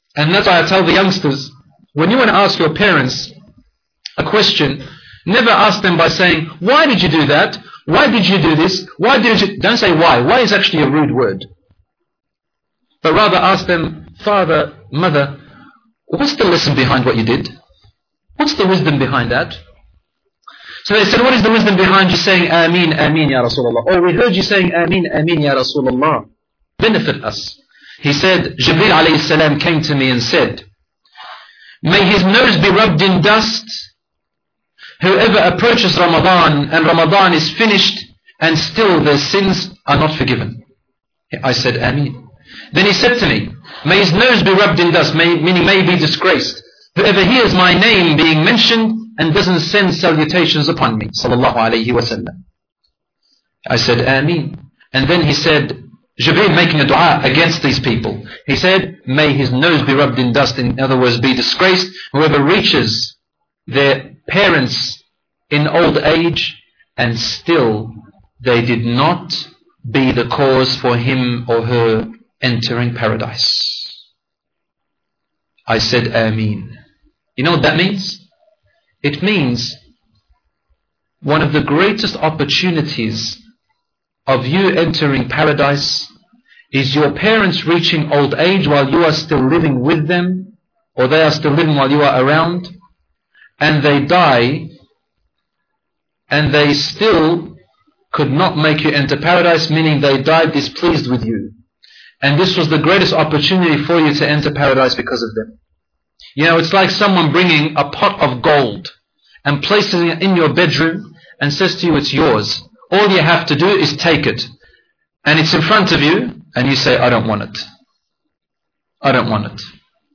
And that's why I tell the youngsters, when you want to ask your parents a question, never ask them by saying, why did you do that? Why did you do this? Why did you... Don't say why. Why is actually a rude word. But rather ask them, father, mother, what's the lesson behind what you did? What's the wisdom behind that? So they said, what is the wisdom behind you saying Ameen, Ameen, Ya Rasulullah? Or we heard you saying Ameen, Ameen, Ya Rasulullah. Benefit us. He said, Jibreel alayhi salam came to me and said, may his nose be rubbed in dust, whoever approaches Ramadan and Ramadan is finished and still their sins are not forgiven. I said, Ameen. Then he said to me, may his nose be rubbed in dust, meaning may be disgraced, whoever hears my name being mentioned and doesn't send salutations upon me. Sallallahu alayhi wa sallam. I said, Ameen. And then he said, Jibreel making a dua against these people. He said, may his nose be rubbed in dust, in other words, be disgraced, whoever reaches their parents in old age and still they did not be the cause for him or her entering paradise. I said, Ameen. You know what that means? It means one of the greatest opportunities of you entering paradise is your parents reaching old age while you are still living with them, or they are still living while you are around, and they die and they still could not make you enter paradise, meaning they died displeased with you. And this was the greatest opportunity for you to enter paradise because of them. You know, it's like someone bringing a pot of gold and placing it in your bedroom and says to you, it's yours. All you have to do is take it. And it's in front of you, and you say, I don't want it. I don't want it.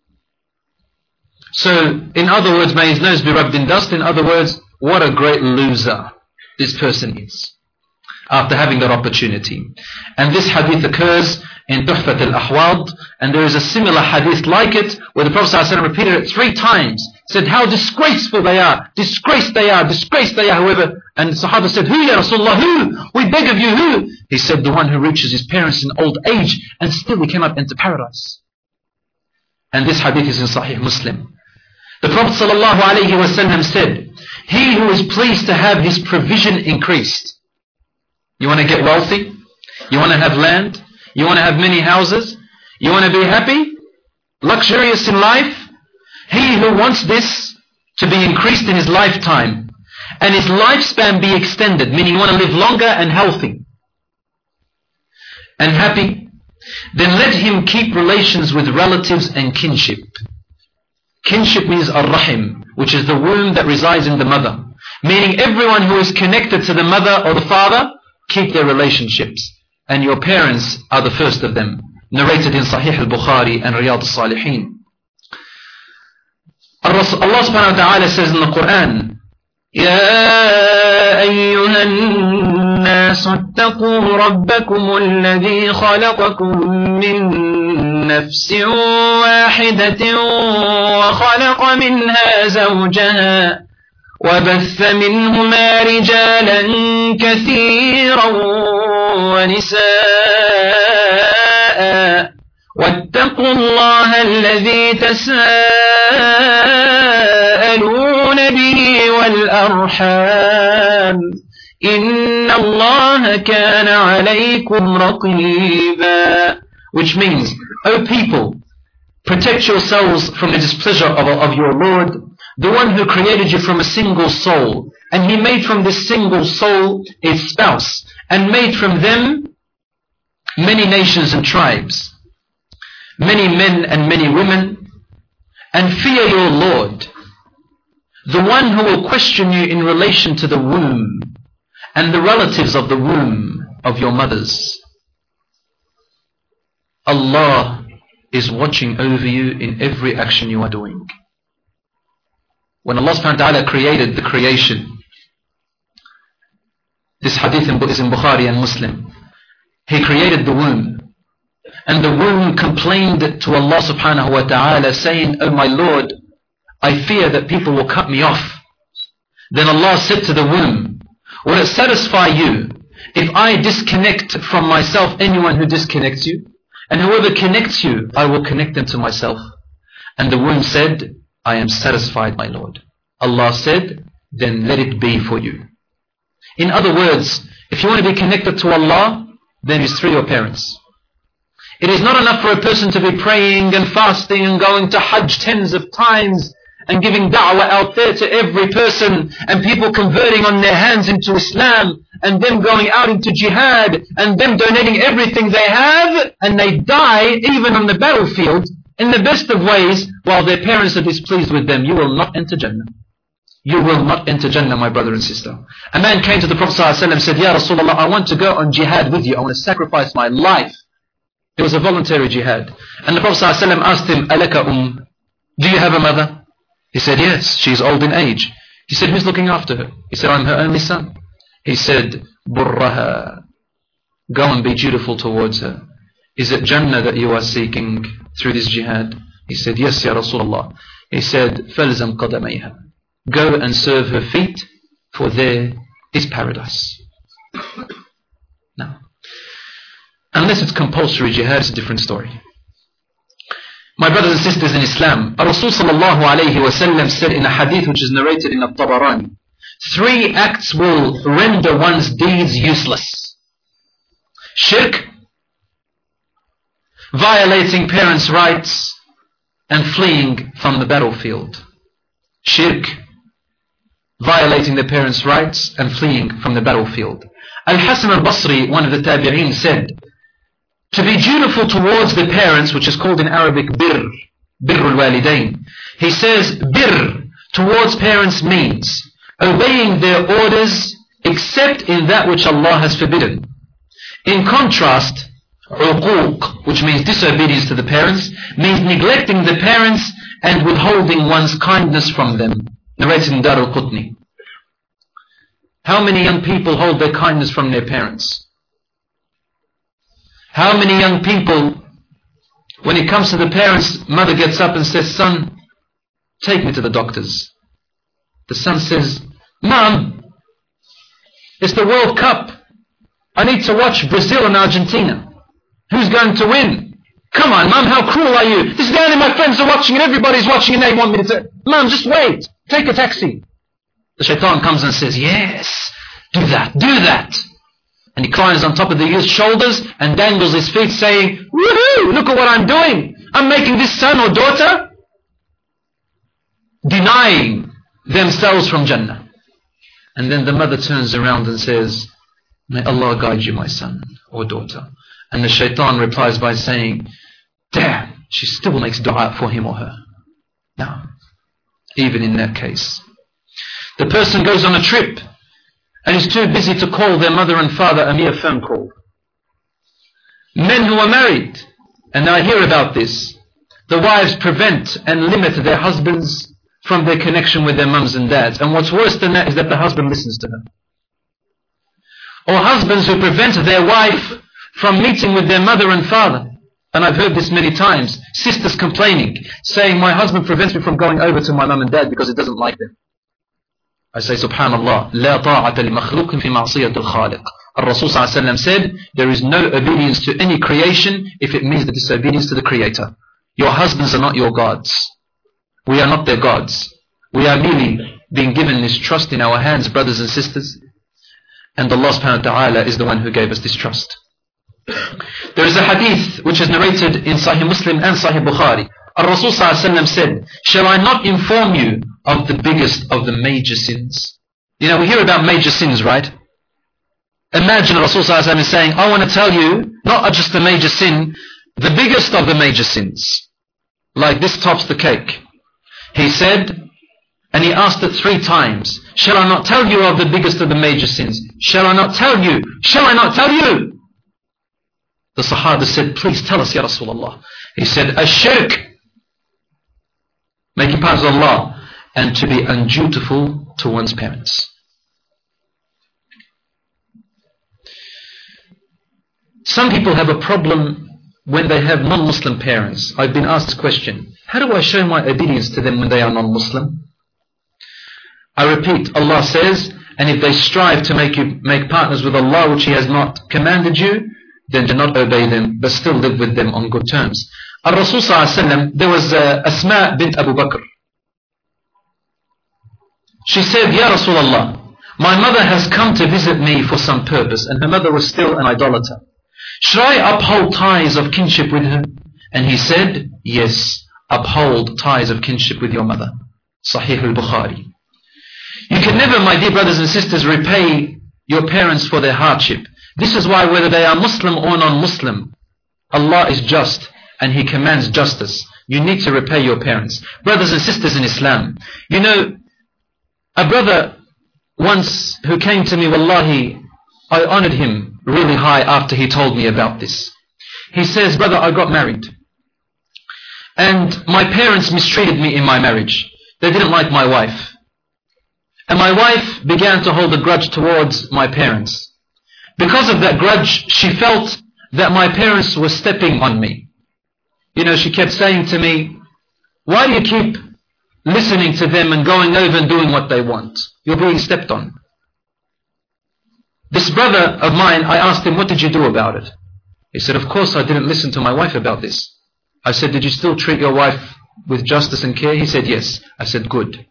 So, in other words, may his nose be rubbed in dust. In other words, what a great loser this person is after having that opportunity. And this hadith occurs in Tuhfat al-Ahwad, and there is a similar hadith like it where the Prophet ﷺ repeated it 3 times, said how disgraceful they are, disgraced they are, disgraced they are, whoever. And the Sahaba said, who, Ya Rasulullah, who? We beg of you, who? He said, the one who reaches his parents in old age and still he cannot enter paradise. And this hadith is in Sahih Muslim. The Prophet ﷺ said, he who is pleased to have his provision increased. You want to get wealthy? You want to have land? You want to have many houses? You want to be happy? Luxurious in life? He who wants this to be increased in his lifetime and his lifespan be extended, meaning you want to live longer and healthy and happy, then let him keep relations with relatives and kinship. Kinship means ar-rahim, which is the womb that resides in the mother. Meaning everyone who is connected to the mother or the father, keep their relationships. And your parents are the first of them. Narrated in Sahih al-Bukhari and Riyadh al-Salihin. Allah subhanahu wa ta'ala says in the Quran, يا أيها الناس اتقوا ربكم الذي خلقكم من نفس واحدة وخلق منها زوجها وبث منهما رجالا كثيرا ونساء واتقوا الله الذي تساءلون به والأرحام إن الله كان عليكم رقيبا. Which means, O people, protect yourselves from the displeasure of your Lord, the one who created you from a single soul, and he made from this single soul its spouse, and made from them many nations and tribes, many men and many women, and fear your Lord, the one who will question you in relation to the womb and the relatives of the womb of your mothers. Allah is watching over you in every action you are doing. When Allah subhanahu wa ta'ala created the creation, this hadith is in Bukhari and Muslim, He created the womb. And the womb complained to Allah subhanahu wa ta'ala saying, "Oh my Lord, I fear that people will cut me off." Then Allah said to the womb, "Will it satisfy you if I disconnect from myself anyone who disconnects you? And whoever connects you, I will connect them to myself." And the womb said, I am satisfied, my Lord. Allah said, then let it be for you. In other words, if you want to be connected to Allah, then it's through your parents. It is not enough for a person to be praying and fasting and going to Hajj tens of times and giving da'wah out there to every person and people converting on their hands into Islam and them going out into jihad and them donating everything they have and they die even on the battlefield in the best of ways while their parents are displeased with them. You will not enter Jannah. You will not enter Jannah, my brother and sister. A man came to the Prophet ﷺ and said, Ya Rasulullah, I want to go on jihad with you. I want to sacrifice my life. It was a voluntary jihad. And the Prophet ﷺ asked him, Alaka do you have a mother? He said, yes, she's old in age. He said, who's looking after her? He said, I'm her only son. He said, Burraha, go and be dutiful towards her. Is it Jannah that you are seeking through this jihad? He said, yes, Ya Rasulullah. He said, Falzam qadamayha. Go and serve her feet, for there is paradise. Now, unless it's compulsory jihad, it's a different story. My brothers and sisters in Islam, Rasul sallallahu alayhi wa sallam said in a hadith which is narrated in At-Tabarani, 3 acts will render one's deeds useless. Shirk, violating parents' rights, and fleeing from the battlefield. Shirk, violating the parents' rights, and fleeing from the battlefield. Al-Hasan al-Basri, one of the tabi'een, said, to be dutiful towards the parents, which is called in Arabic birr al-walidain. He says, birr towards parents means obeying their orders except in that which Allah has forbidden. In contrast, uquq, which means disobedience to the parents, means neglecting the parents and withholding one's kindness from them. Narrated in Dar al-Qutni. How many young people hold their kindness from their parents? How many young people, when it comes to the parents, mother gets up and says, son, take me to the doctors. The son says, Mom, it's the World Cup. I need to watch Brazil and Argentina. Who's going to win? Come on, Mom, how cruel are you? This is the only my friends are watching and everybody's watching and they want me to say, Mom, just wait. Take a taxi. The shaitan comes and says, yes, do that, do that. And he climbs on top of the youth's shoulders and dangles his feet saying, woohoo, look at what I'm doing. I'm making this son or daughter denying themselves from Jannah. And then the mother turns around and says, may Allah guide you, my son or daughter. And the shaitan replies by saying, damn, she still makes dua for him or her. Now, even in that case, the person goes on a trip and is too busy to call their mother and father a mere phone call. Men who are married, and I hear about this, the wives prevent and limit their husbands from their connection with their mums and dads. And what's worse than that is that the husband listens to her. Or husbands who prevent their wife from meeting with their mother and father. And I've heard this many times. Sisters complaining, saying, my husband prevents me from going over to my mum and dad because he doesn't like them. I say, subhanallah, لا طاعة لمخلوق في معصية الخالق. Rasul said, there is no obedience to any creation if it means the disobedience to the Creator. Your husbands are not your gods. We are not their gods. We are merely being given this trust in our hands, brothers and sisters. And Allah subhanahu wa ta'ala is the one who gave us this trust. There is a hadith which is narrated in Sahih Muslim and Sahih Bukhari. Rasul said, shall I not inform you of the biggest of the major sins? You know, we hear about major sins, right? Imagine Rasul is saying, I want to tell you, not just the major sin, the biggest of the major sins. Like this tops the cake. He said, and he asked it 3 times, shall I not tell you of the biggest of the major sins? Shall I not tell you? Shall I not tell you? The Sahaba said, please tell us, Ya Rasulullah. He said, Ash-shirk, making partners with Allah, and to be undutiful to one's parents. Some people have a problem when they have non-Muslim parents. I've been asked this question, how do I show my obedience to them when they are non-Muslim? I repeat, Allah says, and if they strive to make partners with Allah which He has not commanded you, then do not obey them, but still live with them on good terms. Al-Rasul ﷺ, there was Asma bint Abu Bakr. She said, Ya Rasulullah, my mother has come to visit me for some purpose, and her mother was still an idolater. Should I uphold ties of kinship with her? And he said, yes, uphold ties of kinship with your mother. Sahih al-Bukhari. You can never, my dear brothers and sisters, repay your parents for their hardship. This is why whether they are Muslim or non-Muslim, Allah is just and He commands justice. You need to repay your parents. Brothers and sisters in Islam, you know, a brother once who came to me, wallahi, I honored him really high after he told me about this. He says, brother, I got married. And my parents mistreated me in my marriage. They didn't like my wife. And my wife began to hold a grudge towards my parents. Because of that grudge, she felt that my parents were stepping on me. You know, she kept saying to me, why do you keep listening to them and going over and doing what they want? You're being stepped on. This brother of mine, I asked him, what did you do about it? He said, of course I didn't listen to my wife about this. I said, did you still treat your wife with justice and care? He said, yes. I said, good.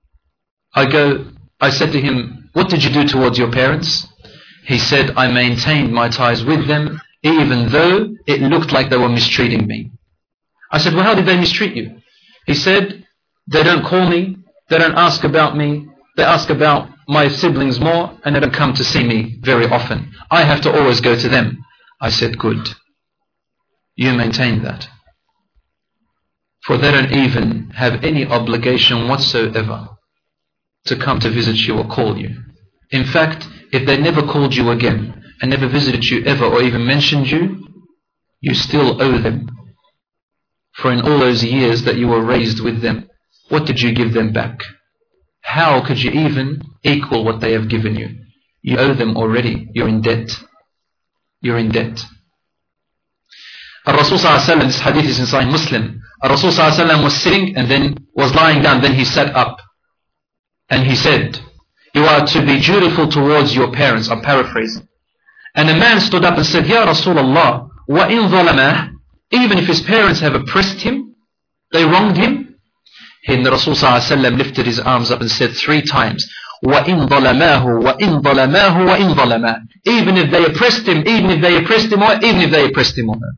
I said to him, what did you do towards your parents? He said, I maintained my ties with them, even though it looked like they were mistreating me. I said, well, how did they mistreat you? He said, they don't call me, they don't ask about me, they ask about my siblings more, and they don't come to see me very often. I have to always go to them. I said, good. You maintain that. For they don't even have any obligation whatsoever to come to visit you or call you. In fact, if they never called you again and never visited you ever or even mentioned you, you still owe them. For in all those years that you were raised with them, what did you give them back? How could you even equal what they have given you? You owe them already. You're in debt. You're in debt. Al-Rasul ﷺ, this hadith is in Sahih Muslim. Al-Rasul ﷺ was sitting and then was lying down. Then he sat up. And he said, you are to be dutiful towards your parents. I'm paraphrasing. And a man stood up and said, Ya Rasulullah, وَإِن ظَلَمَهُ, even if his parents have oppressed him, they wronged him. And the Rasul ﷺ lifted his arms up and said 3 times, وَإِن ظَلَمَاهُ وَإِن ظَلَمَاهُ وَإِن ظَلَمَاهُ, even if they oppressed him, even if they oppressed him, or even if they oppressed him or her.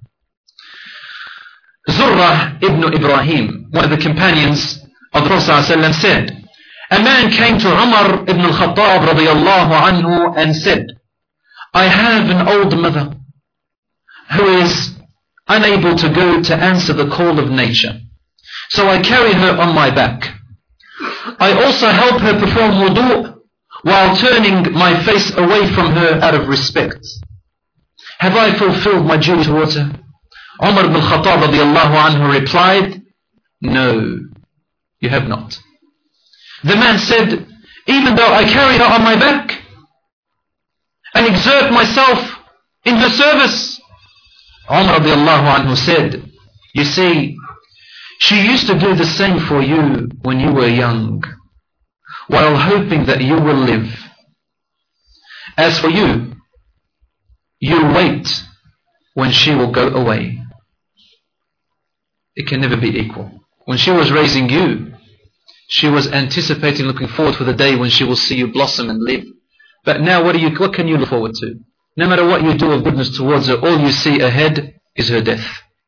Zurrah ibn Ibrahim, one of the companions of the Prophet ﷺ, said, a man came to Umar ibn al-Khattab radiyallahu anhu and said, I have an old mother who is unable to go to answer the call of nature. So I carry her on my back. I also help her perform wudu while turning my face away from her out of respect. Have I fulfilled my duty towards her? Umar ibn al-Khattab radiyallahu anhu replied, no, you have not. The man said, even though I carry her on my back and exert myself in her service? Umar radiallahu anhu said, you see, she used to do the same for you when you were young, while hoping that you will live. As for you, you wait when she will go away. It can never be equal. When she was raising you, she was anticipating, looking forward for the day when she will see you blossom and live. But now what can you look forward to? No matter what you do of goodness towards her, all you see ahead is her death.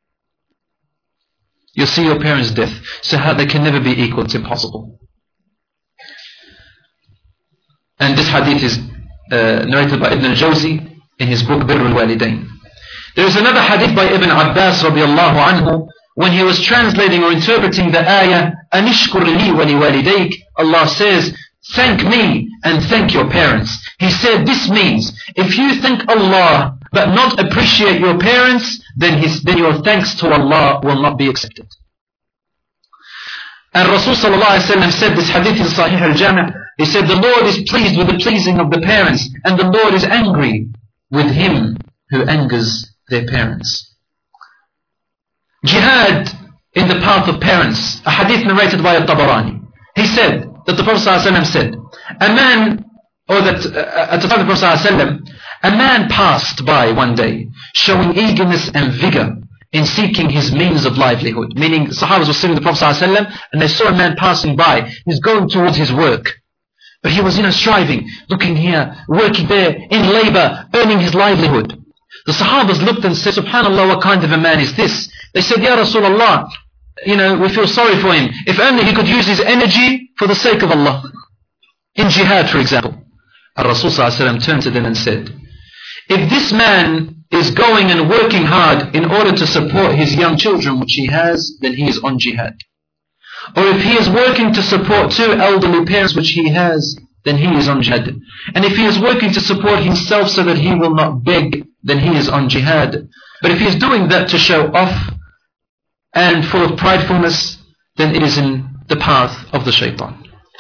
You'll see your parents' death. So how they can never be equal, it's impossible. And this hadith is narrated by Ibn al-Jawzi in his book Birr al-Walidain. There is another hadith by Ibn Abbas radiyallahu anhu, when he was translating or interpreting the ayah, Anishkur li wa liwalidayk, Allah says, thank me and thank your parents. He said this means, if you thank Allah but not appreciate your parents, then your thanks to Allah will not be accepted. And Rasul sallallahu alayhi wa sallam said, this hadith is Sahih al-Jami', he said, the Lord is pleased with the pleasing of the parents, and the Lord is angry with him who angers their parents. Jihad in the path of parents. A hadith narrated by Al-Tabarani. He said that the Prophet ﷺ said, at the time of the Prophet ﷺ, a man passed by one day showing eagerness and vigor in seeking his means of livelihood. Meaning the Sahabas were sitting with the Prophet ﷺ and they saw a man passing by. He's going towards his work. But he was, striving, looking here, working there, in labor, earning his livelihood. The Sahabas looked and said, SubhanAllah, what kind of a man is this? They said, Ya Rasulullah, we feel sorry for him. If only he could use his energy for the sake of Allah. In jihad, for example. Rasul ﷺ turned to them and said, if this man is going and working hard in order to support his young children, which he has, then he is on jihad. Or if he is working to support 2 elderly parents, which he has, then he is on jihad. And if he is working to support himself so that he will not beg, then he is on jihad. But if he is doing that to show off and full of pridefulness, then it is in the path of the shaitan.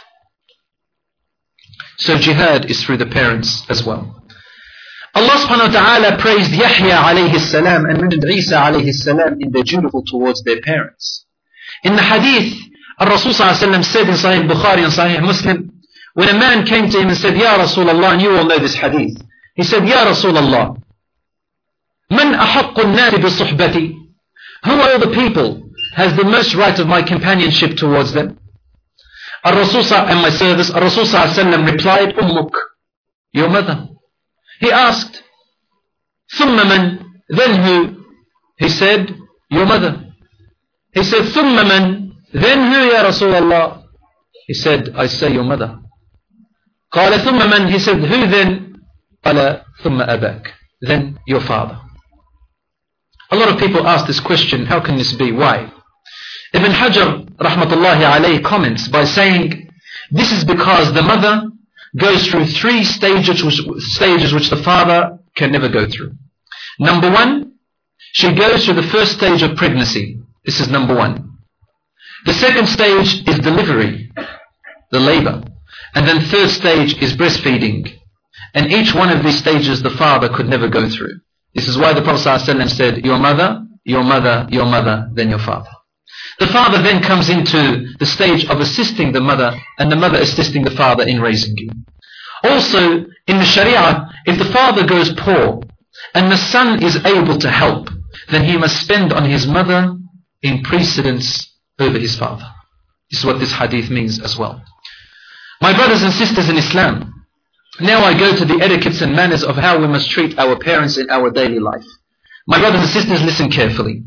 So jihad is through the parents as well. Allah subhanahu wa ta'ala praised Yahya alayhi salam and mentioned Isa alayhi salam in their dutiful towards their parents. In the hadith, Rasul sallallahu said in Sahih Bukhari and Sahih Muslim, when a man came to him and said, Ya Rasulullah, and you all know this hadith, he said, Ya Rasulullah, Man ahaqqu an-nasi bi suhbati? Who are all the people has the most right of my companionship towards them? Rasul and my service, Rasul sallallahu replied, Ummuk, your mother. He asked, Thumma man? Then who? He said, your mother. He said, Thumma man? Then who, Ya Rasulullah? He said, I say your mother. Qala thumma man? He said, who then? Qala thumma abak. Then your father. A lot of people ask this question, how can this be? Why? Ibn Hajar rahmatullahi alayhi comments by saying, this is because the mother goes through 3 stages which the father can never go through. Number 1, she goes through the first stage of pregnancy. This is number 1. The second stage is delivery, the labor. And then third stage is breastfeeding. And each one of these stages the father could never go through. This is why the Prophet ﷺ said, your mother, your mother, your mother, then your father. The father then comes into the stage of assisting the mother, and the mother assisting the father in raising you. Also, in the Sharia, if the father goes poor, and the son is able to help, then he must spend on his mother in precedence over his father. This is what this hadith means as well. My brothers and sisters in Islam, now I go to the etiquettes and manners of how we must treat our parents in our daily life. My brothers and sisters, listen carefully.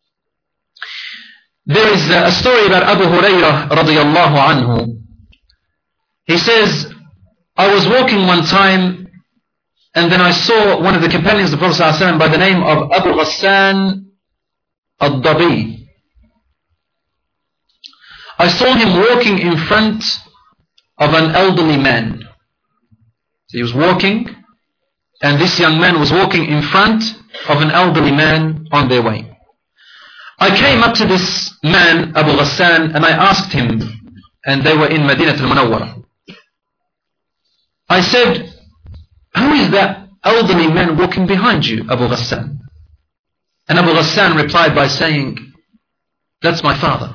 There is a story about Abu Hurairah radiyallahu anhu. He says, I was walking one time and then I saw one of the companions of the Prophet ﷺ by the name of Abu Ghassan al-Dabi. I saw him walking in front of an elderly man. So he was walking, and this young man was walking in front of an elderly man on their way. I came up to this man, Abu Ghassan, and I asked him, and they were in Madinat al-Munawwarah. I said, who is that elderly man walking behind you, Abu Ghassan? And Abu Ghassan replied by saying, that's my father.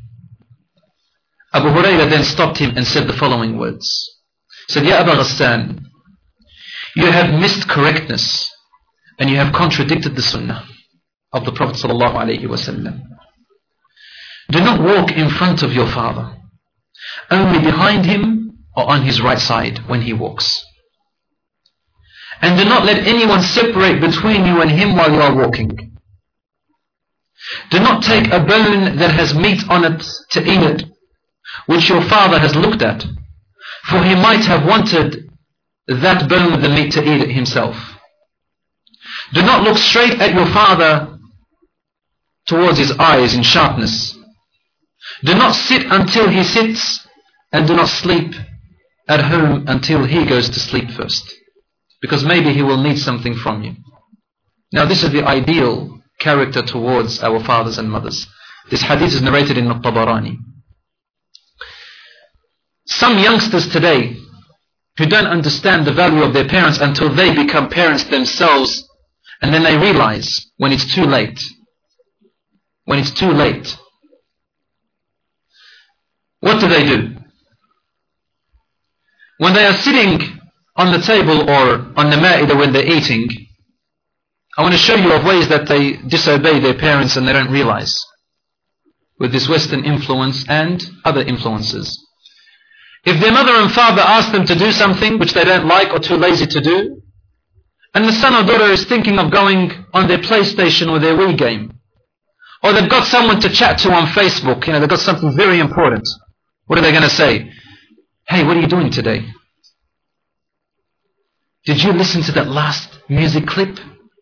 Abu Hurairah then stopped him and said the following words. He said, Ya Abu Ghassan, you have missed correctness and you have contradicted the sunnah of the Prophet ﷺ. Do not walk in front of your father, only behind him or on his right side when he walks. And do not let anyone separate between you and him while you are walking. Do not take a bone that has meat on it to eat it, which your father has looked at, for he might have wanted that bone with the meat to eat it himself. Do not look straight at your father towards his eyes in sharpness. Do not sit until he sits, and do not sleep at home until he goes to sleep first, because maybe he will need something from you. Now this is the ideal character towards our fathers and mothers. This hadith is narrated in At-Tabarani. Some youngsters today who don't understand the value of their parents until they become parents themselves, and then they realize when it's too late. When it's too late. What do? When they are sitting on the table or on the ma'idah when they're eating, I want to show you of ways that they disobey their parents and they don't realize, with this Western influence and other influences. If their mother and father ask them to do something which they don't like or too lazy to do, and the son or daughter is thinking of going on their PlayStation or their Wii game, or they've got someone to chat to on Facebook, they've got something very important, what are they going to say? Hey, what are you doing today? Did you listen to that last music clip?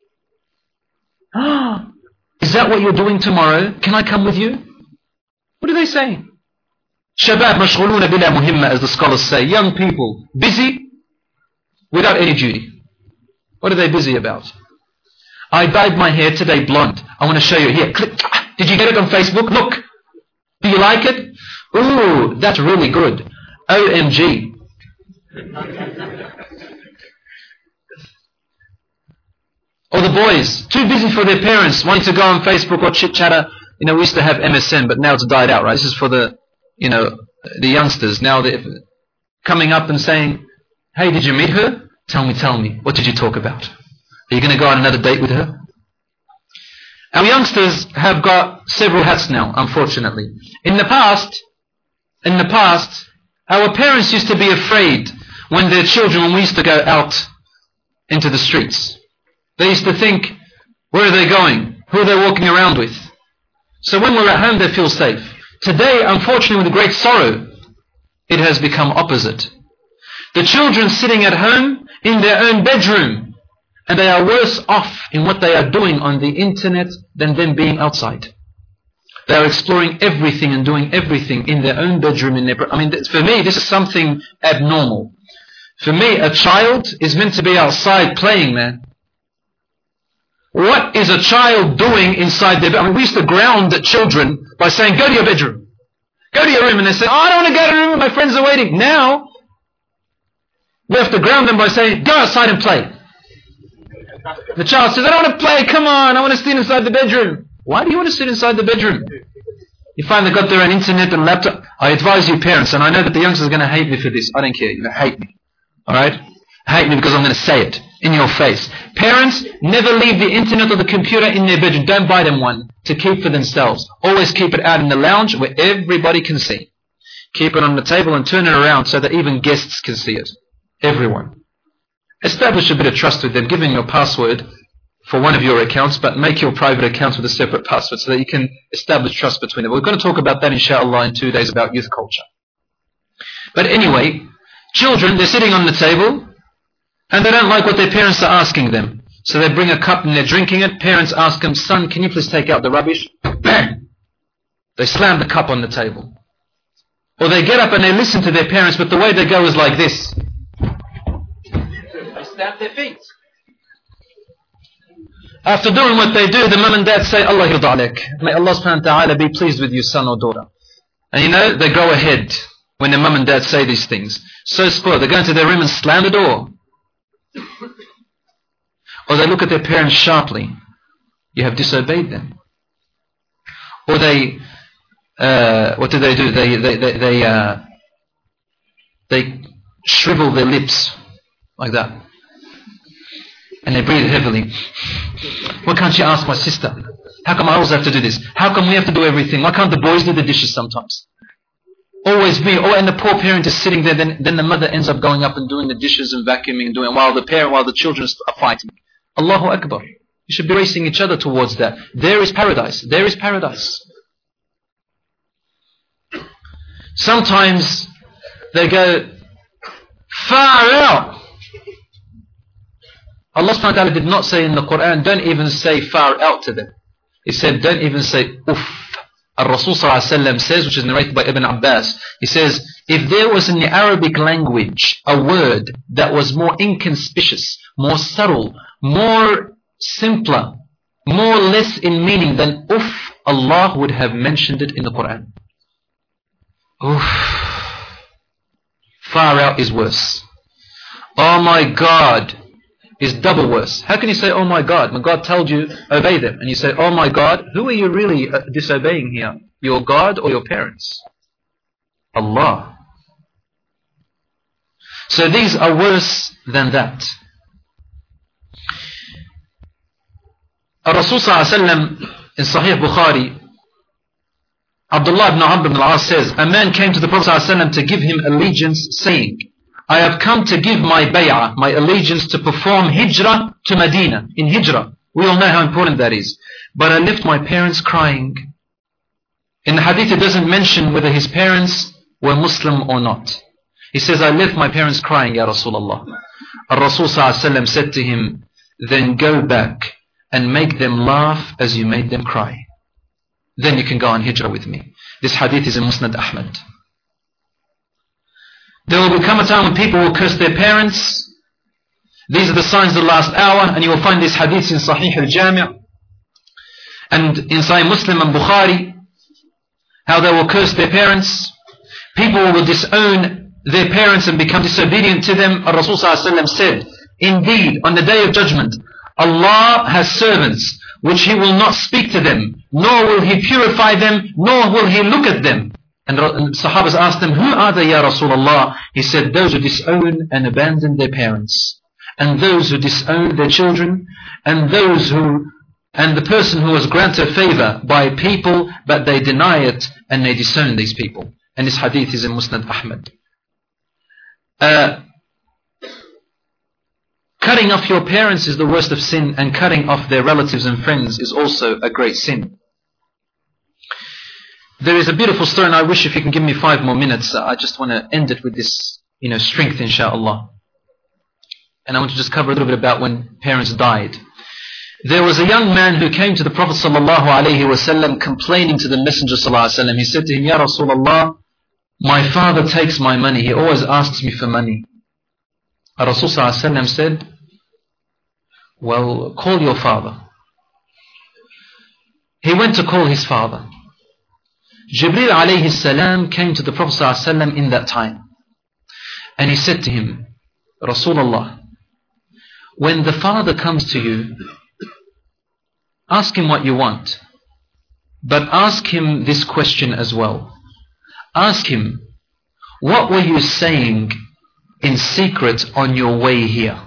Is that what you're doing tomorrow? Can I come with you? What are they saying? Shabab mashghuluna bila muhimma, as the scholars say. Young people, busy without any duty. What are they busy about? I dyed my hair today blonde. I want to show you. Here, click. Did you get it on Facebook? Look. Do you like it? Ooh, that's really good. OMG. Or the boys, too busy for their parents, wanting to go on Facebook or chit-chatter. We used to have MSN, but now it's died out, right? This is for the youngsters. Now they're coming up and saying, hey, did you meet her? Tell me. What did you talk about? Are you going to go on another date with her? Our youngsters have got several hats now, unfortunately. In the past, our parents used to be afraid when we used to go out into the streets. They used to think, where are they going? Who are they walking around with? So when we're at home, they feel safe. Today, unfortunately, with great sorrow, it has become opposite. The children sitting at home in their own bedroom, and they are worse off in what they are doing on the internet than them being outside. They are exploring everything and doing everything in their own bedroom. For me, this is something abnormal. For me, a child is meant to be outside playing, man. What is a child doing inside their bedroom? We used to ground children by saying, go to your bedroom. Go to your room. And they say, I don't want to go to the room, my friends are waiting. Now, we have to ground them by saying, go outside and play. The child says, I don't want to play, come on, I want to sit inside the bedroom. Why do you want to sit inside the bedroom? You find they've got their own internet and laptop. I advise you parents, and I know that the youngsters are going to hate me for this. I don't care, hate me. Alright? Hate me because I'm going to say it in your face. Parents, never leave the internet or the computer in their bedroom. Don't buy them one to keep for themselves. Always keep it out in the lounge where everybody can see. Keep it on the table and turn it around so that even guests can see it. Everyone. Establish a bit of trust with them. Give them your password for one of your accounts, but make your private accounts with a separate password so that you can establish trust between them. We're going to talk about that inshallah in 2 days about youth culture. But anyway, children, they're sitting on the table and they don't like what their parents are asking them. So they bring a cup and they're drinking it. Parents ask them, son, can you please take out the rubbish? Bang! They slam the cup on the table. Or they get up and they listen to their parents, but the way they go is like this. They stamp their feet. After doing what they do, the mum and dad say, Allah yirda alayk. May Allah subhanahu wa ta'ala be pleased with you, son or daughter. And they go ahead when their mum and dad say these things. So spoiled. They go into their room and slam the door. Or they look at their parents sharply. You have disobeyed them. Or they, what do? They shrivel their lips like that. And they breathe heavily. Why can't you ask my sister? How come I always have to do this? How come we have to do everything? Why can't the boys do the dishes sometimes? Always me. Oh, and the poor parent is sitting there. Then the mother ends up going up and doing the dishes and vacuuming and doing while the children are fighting. Allahu Akbar. You should be racing each other towards that. There is paradise. There is paradise. Sometimes they go far out. Allah subhanahu wa ta'ala did not say in the Quran, don't even say far out to them. He said, don't even say uff. Al-Rasul sallallahu alayhi wa sallam says, which is narrated by Ibn Abbas, he says, if there was in the Arabic language a word that was more inconspicuous, more subtle, more simpler, more less in meaning than uff, Allah would have mentioned it in the Quran. Uff. Far out is worse. Oh my God is double worse. How can you say, oh my God, when God told you, obey them, and you say, oh my God, who are you really disobeying here? Your God or your parents? Allah. So these are worse than that. Rasul ﷺ in Sahih Bukhari, Abdullah ibn Amr ibn al-As says, a man came to the Prophet ﷺ to give him allegiance, saying, I have come to give my bay'ah, my allegiance, to perform hijrah to Medina. In hijrah, we all know how important that is. But I left my parents crying. In the hadith it doesn't mention whether his parents were Muslim or not. He says, I left my parents crying, Ya Rasulullah. Rasul ﷺ said to him, then go back and make them laugh as you made them cry. Then you can go on hijrah with me. This hadith is in Musnad Ahmad. There will become a time when people will curse their parents. These are the signs of the last hour, and you will find these hadiths in Sahih al-Jami' and in Sahih Muslim and Bukhari, how they will curse their parents. People will disown their parents and become disobedient to them. Rasul ﷺ said, indeed, on the day of judgment, Allah has servants which He will not speak to them, nor will He purify them, nor will He look at them. And Sahabas asked him, who are they, Ya Rasulullah? He said, those who disown and abandon their parents, and those who disown their children, and the person who was granted favor by people, but they deny it and they disown these people. And this hadith is in Musnad Ahmad. Cutting off your parents is the worst of sin, and cutting off their relatives and friends is also a great sin. There is a beautiful story, and I wish if you can give me 5 more minutes, I just want to end it with this, strength, inshallah. And I want to just cover a little bit about when parents died. There was a young man who came to the Prophet ﷺ complaining to the Messenger ﷺ. He said to him, Ya Rasulullah, my father takes my money. He always asks me for money. Rasul ﷺ said, well, call your father. He went to call his father. Jibreel alayhi salam came to the Prophet ﷺ in that time. And he said to him, Rasulullah, when the father comes to you, ask him what you want. But ask him this question as well. Ask him, what were you saying in secret on your way here?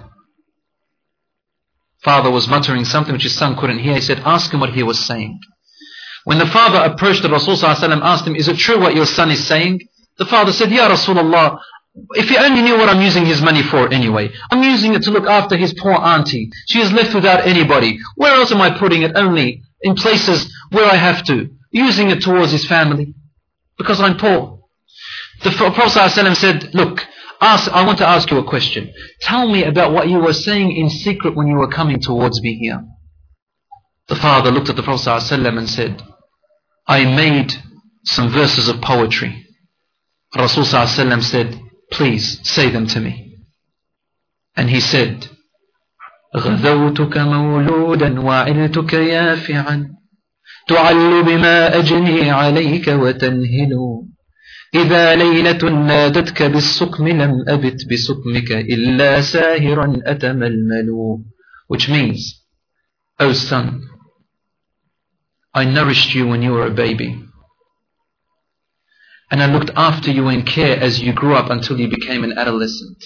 Father was muttering something which his son couldn't hear. He said, ask him what he was saying. When the father approached the Rasul ﷺ, asked him, is it true what your son is saying? The father said, Ya Rasulullah, if you only knew what I'm using his money for anyway. I'm using it to look after his poor auntie. She is left without anybody. Where else am I putting it? Only in places where I have to. Using it towards his family. Because I'm poor. The Prophet ﷺ said, look, I want to ask you a question. Tell me about what you were saying in secret when you were coming towards me here. The father looked at the Prophet ﷺ and said, I made some verses of poetry. Rasul ﷺ said, please say them to me. And he said, غذوتك مولودا وعلتك يافعا تعل بما أجني عليك وتنهل إذا ليلة نادتك بالسقم لم أبت بسقمك إلا ساهرا أتململ. Which means, O son, I nourished you when you were a baby. And I looked after you in care as you grew up until you became an adolescent.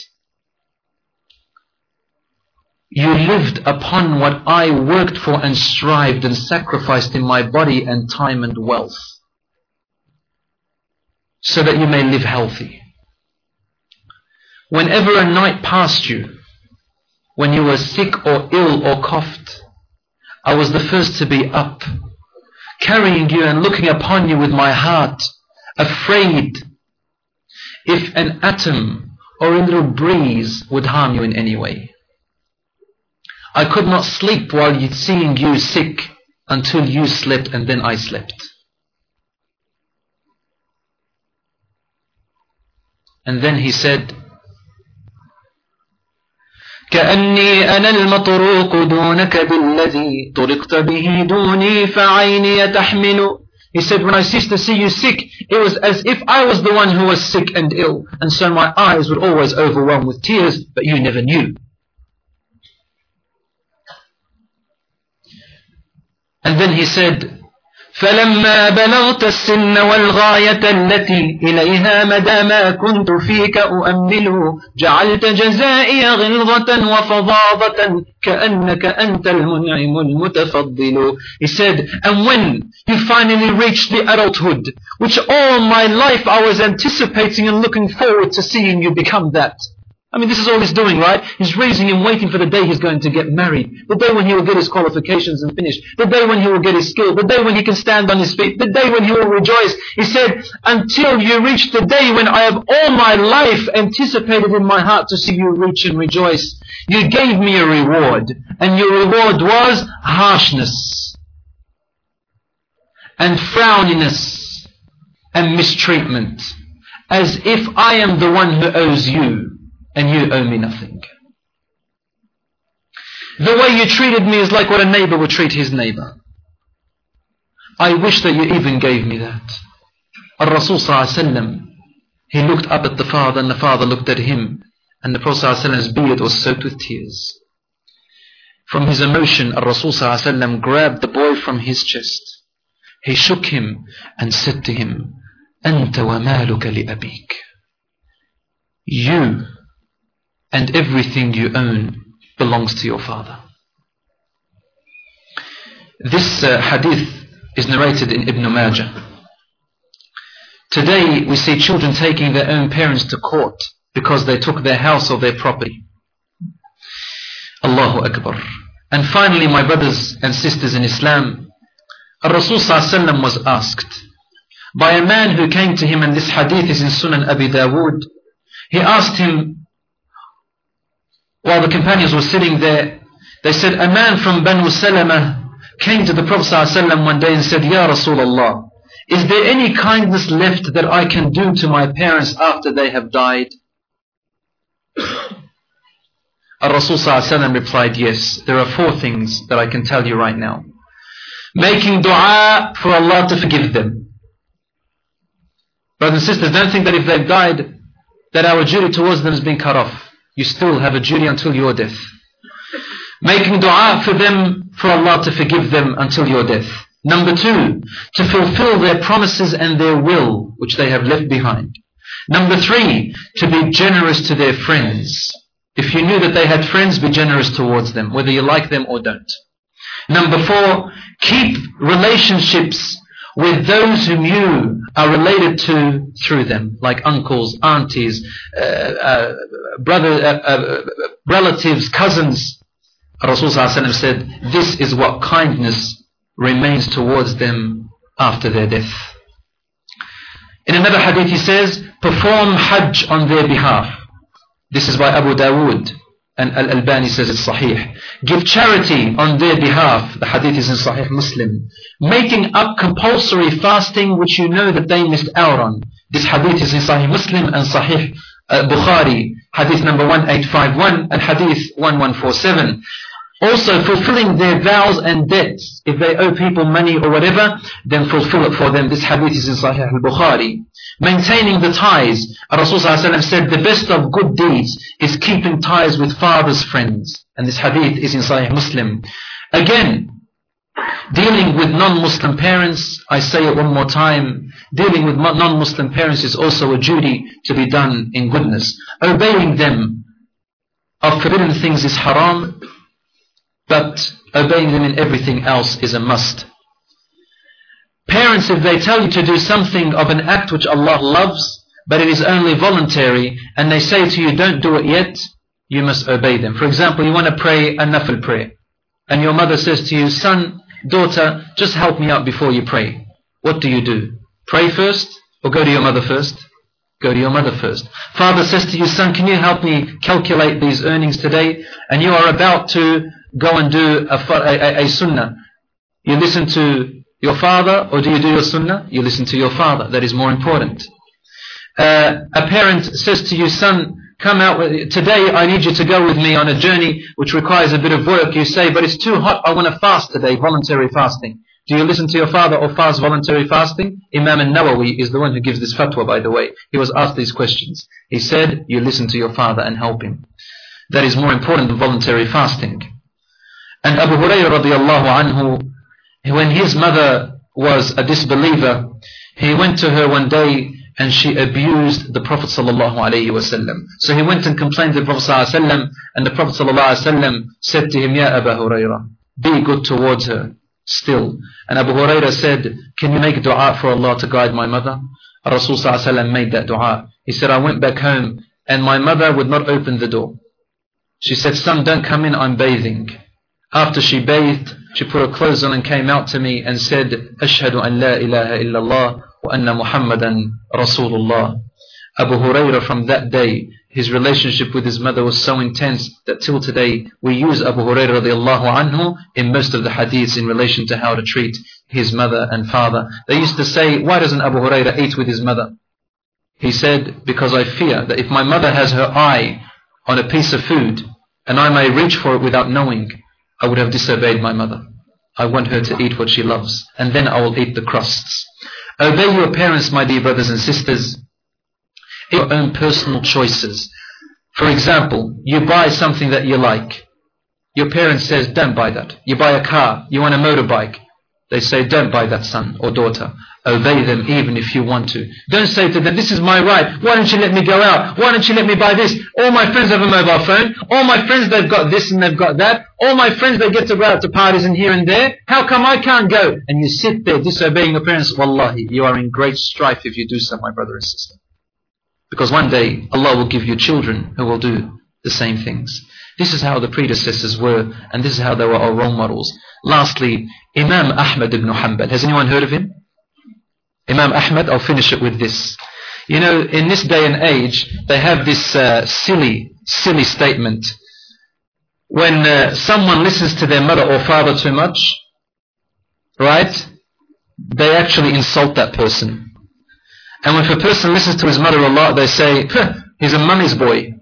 You lived upon what I worked for and strived and sacrificed in my body and time and wealth, so that you may live healthy. Whenever a night passed you, when you were sick or ill or coughed, I was the first to be up, carrying you and looking upon you with my heart, afraid if an atom or a little breeze would harm you in any way. I could not sleep while seeing you sick until you slept, and then I slept. And then he said, كأني أنا المطروق دونك بالذي طرقت به دوني فعيني تحمل. He said, when I ceased to see you sick, it was as if I was the one who was sick and ill, and so my eyes would always overwhelm with tears, but you never knew. And then he said, فلما بلغت السن والغاية التي إليها مدى ما كنت فيك أؤمل جعلت جزائي غلظة وفظاظة كأنك أنت المنعم المتفضل. He said, and when you finally reached the adulthood, which all my life I was anticipating and looking forward to seeing you become that. I mean, this is all he's doing, right? He's raising and waiting for the day he's going to get married, the day when he will get his qualifications and finish, the day when he will get his skill, the day when he can stand on his feet, the day when he will rejoice. He said, until you reach the day when I have all my life anticipated in my heart to see you reach and rejoice, you gave me a reward, and your reward was harshness and frowniness and mistreatment, as if I am the one who owes you and you owe me nothing. The way you treated me is like what a neighbor would treat his neighbor. I wish that you even gave me that. Al-Rasul ﷺ, he looked up at the father and the father looked at him, and the Prophet ﷺ's beard was soaked with tears. From his emotion, Al-Rasul ﷺ grabbed the boy from his chest. He shook him and said to him, أنت ومالك لأبيك. You and everything you own belongs to your father. This hadith is narrated in Ibn Majah. Today we see children taking their own parents to court because they took their house or their property. Allahu Akbar. And finally, my brothers and sisters in Islam, Rasul ﷺ was asked by a man who came to him, and this hadith is in Sunan Abi Dawood. He asked him, while the companions were sitting there, they said, a man from Banu Salama came to the Prophet ﷺ one day and said, Ya Rasulullah, is there any kindness left that I can do to my parents after they have died? Rasul ﷺ replied, yes, there are 4 things that I can tell you right now. Making dua for Allah to forgive them. Brothers and sisters, don't think that if they've died, that our duty towards them has been cut off. You still have a duty until your death. Making dua for them, for Allah to forgive them until your death. Number 2, to fulfill their promises and their will, which they have left behind. Number 3, to be generous to their friends. If you knew that they had friends, be generous towards them, whether you like them or don't. Number 4, keep relationships with those whom you are related to through them, like uncles, aunties, relatives, cousins. Rasul ﷺ said, this is what kindness remains towards them after their death. In another hadith he says, perform hajj on their behalf. This is by Abu Dawood, and Al-Albani says it's sahih. Give charity on their behalf. The hadith is in Sahih Muslim. Making up compulsory fasting which you know that they missed out on. This hadith is in Sahih Muslim and Sahih Bukhari, hadith number 1851 and hadith 1147. Also fulfilling their vows and debts. If they owe people money or whatever, then fulfill it for them. This hadith is in Sahih al-Bukhari. Maintaining the ties. Rasul ﷺ said the best of good deeds is keeping ties with father's friends. And this hadith is in Sahih Muslim. Again, dealing with non-Muslim parents, I say it one more time, dealing with non-Muslim parents is also a duty to be done in goodness. Obeying them of forbidden things is haram, but obeying them in everything else is a must. Parents, if they tell you to do something of an act which Allah loves, but it is only voluntary, and they say to you, don't do it yet, you must obey them. For example, you want to pray a nafil prayer, and your mother says to you, son, daughter, just help me out before you pray. What do? Pray first, or go to your mother first? Go to your mother first. Father says to you, son, can you help me calculate these earnings today? And you are about to go and do a sunnah. You listen to your father, or do you do your sunnah? You listen to your father. That is more important. A parent says to you, son, come out today, I need you to go with me on a journey which requires a bit of work. You say, but it's too hot, I want to fast today, voluntary fasting. Do you listen to your father or fast voluntary fasting? Imam al-Nawawi is the one who gives this fatwa, by the way. He was asked these questions. He said, you listen to your father and help him. That is more important than voluntary fasting. And Abu Hurairah radiallahu anhu, when his mother was a disbeliever, he went to her one day and she abused the Prophet ﷺ. So he went and complained to the Prophet ﷺ, and the Prophet ﷺ said to him, Ya Abu Hurairah, be good towards her still. And Abu Hurairah said, can you make dua for Allah to guide my mother? Rasul ﷺ made that dua. He said, I went back home and my mother would not open the door. She said, son, don't come in, I'm bathing. After she bathed, she put her clothes on and came out to me and said, Ashhadu an la ilaha illallah wa anna Muhammadan Rasulullah. Abu Hurairah, from that day, his relationship with his mother was so intense that till today we use Abu Hurairah radiallahu anhu in most of the hadiths in relation to how to treat his mother and father. They used to say, why doesn't Abu Hurairah eat with his mother? He said, because I fear that if my mother has her eye on a piece of food and I may reach for it without knowing, I would have disobeyed my mother. I want her to eat what she loves, and then I will eat the crusts. Obey your parents, my dear brothers and sisters, in your own personal choices. For example, you buy something that you like. Your parent says, don't buy that. You buy a car, you want a motorbike. They say, don't buy that, son or daughter. Obey them even if you want to. Don't say to them, this is my right. Why don't you let me go out? Why don't you let me buy this? All my friends have a mobile phone. All my friends, they've got this and they've got that. All my friends, they get to go out to parties and here and there. How come I can't go? And you sit there disobeying your parents. Wallahi, you are in great strife if you do so, my brother and sister. Because one day, Allah will give you children who will do the same things. This is how the predecessors were, and this is how they were our role models. Lastly, Imam Ahmad ibn Hanbal. Has anyone heard of him? Imam Ahmad, I'll finish it with this. You know, in this day and age, they have this silly statement. When someone listens to their mother or father too much, right, they actually insult that person. And if a person listens to his mother a lot, they say, he's a mummy's boy.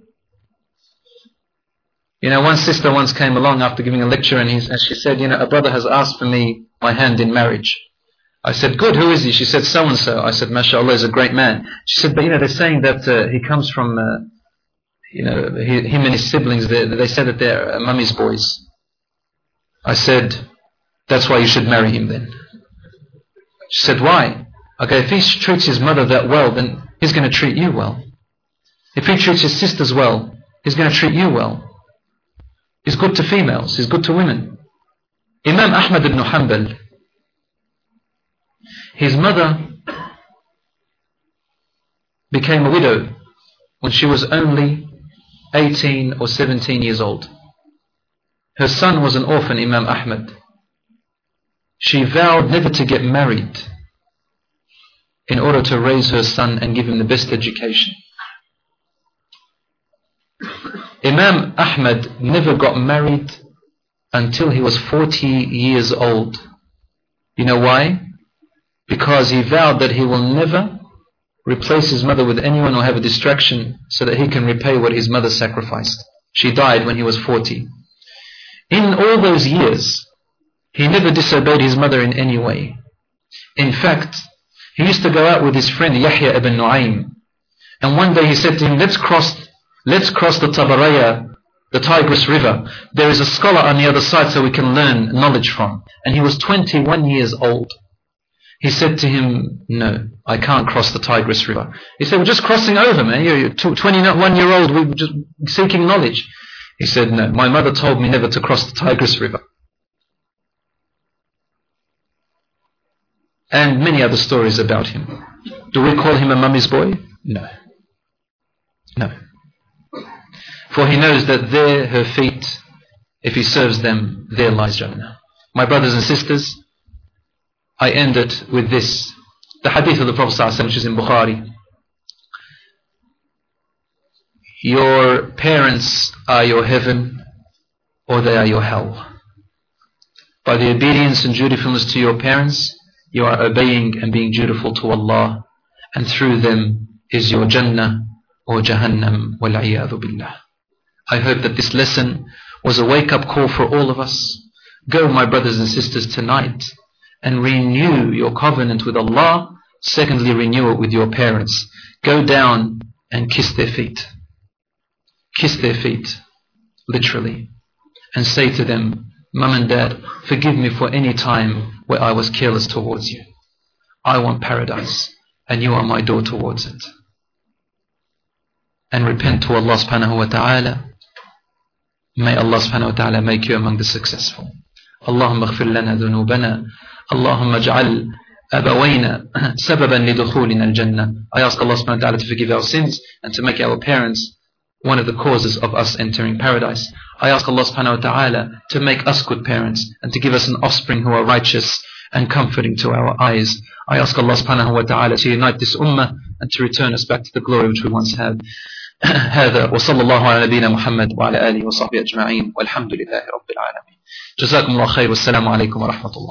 You know, one sister once came along after giving a lecture and she said, you know, a brother has asked for me my hand in marriage. I said, good, who is he? She said, so-and-so. I said, mashallah, he's a great man. She said, but you know, they're saying that he comes from, you know, him and his siblings, they said that they're mummy's boys. I said, that's why you should marry him then. She said, why? Okay, if he treats his mother that well, then he's going to treat you well. If he treats his sisters well, he's going to treat you well. He's good to females, he's good to women. Imam Ahmad ibn Hanbal, his mother became a widow when she was only 18 or 17 years old. Her son was an orphan, Imam Ahmad. She vowed never to get married in order to raise her son and give him the best education. Imam Ahmad never got married until he was 40 years old. You know why? Because he vowed that he will never replace his mother with anyone or have a distraction so that he can repay what his mother sacrificed. She died when he was 40. In all those years, he never disobeyed his mother in any way. In fact, he used to go out with his friend Yahya ibn Nu'aym. And one day he said to him, let's cross the Tabaraya, the Tigris River. There is a scholar on the other side so we can learn knowledge from. And he was 21 years old. He said to him, no, I can't cross the Tigris River. He said, we're just crossing over, man. You're 21-year-old, we're just seeking knowledge. He said, no, my mother told me never to cross the Tigris River. And many other stories about him. Do we call him a mummy's boy? No. No. For he knows that there, her feet, if he serves them, there lies Jannah. My brothers and sisters, I end it with this. The hadith of the Prophet ﷺ, which is in Bukhari. Your parents are your heaven, or they are your hell. By the obedience and dutifulness to your parents, you are obeying and being dutiful to Allah, and through them is your Jannah or Jahannam, wal-'iyadhu billah. I hope that this lesson was a wake-up call for all of us. Go, my brothers and sisters, tonight and renew your covenant with Allah. Secondly, renew it with your parents. Go down and kiss their feet. Kiss their feet, literally, and say to them, Mum and Dad, forgive me for any time where I was careless towards you. I want paradise, and you are my door towards it. And repent to Allah subhanahu wa ta'ala. May Allah subhanahu wa ta'ala make you among the successful. اللهم اغفر لنا ذنوبنا اللهم اجعل أبوينا سببا لدخولنا الجنة. I ask Allah subhanahu wa ta'ala to forgive our sins and to make our parents one of the causes of us entering paradise. I ask Allah subhanahu wa ta'ala to make us good parents and to give us an offspring who are righteous and comforting to our eyes. I ask Allah subhanahu wa ta'ala to unite this ummah and to return us back to the glory which we once had. هذا وصلى الله على نبينا محمد وعلى آله وصحبه أجمعين والحمد لله رب العالمين. جزاكم الله خير والسلام عليكم ورحمة الله.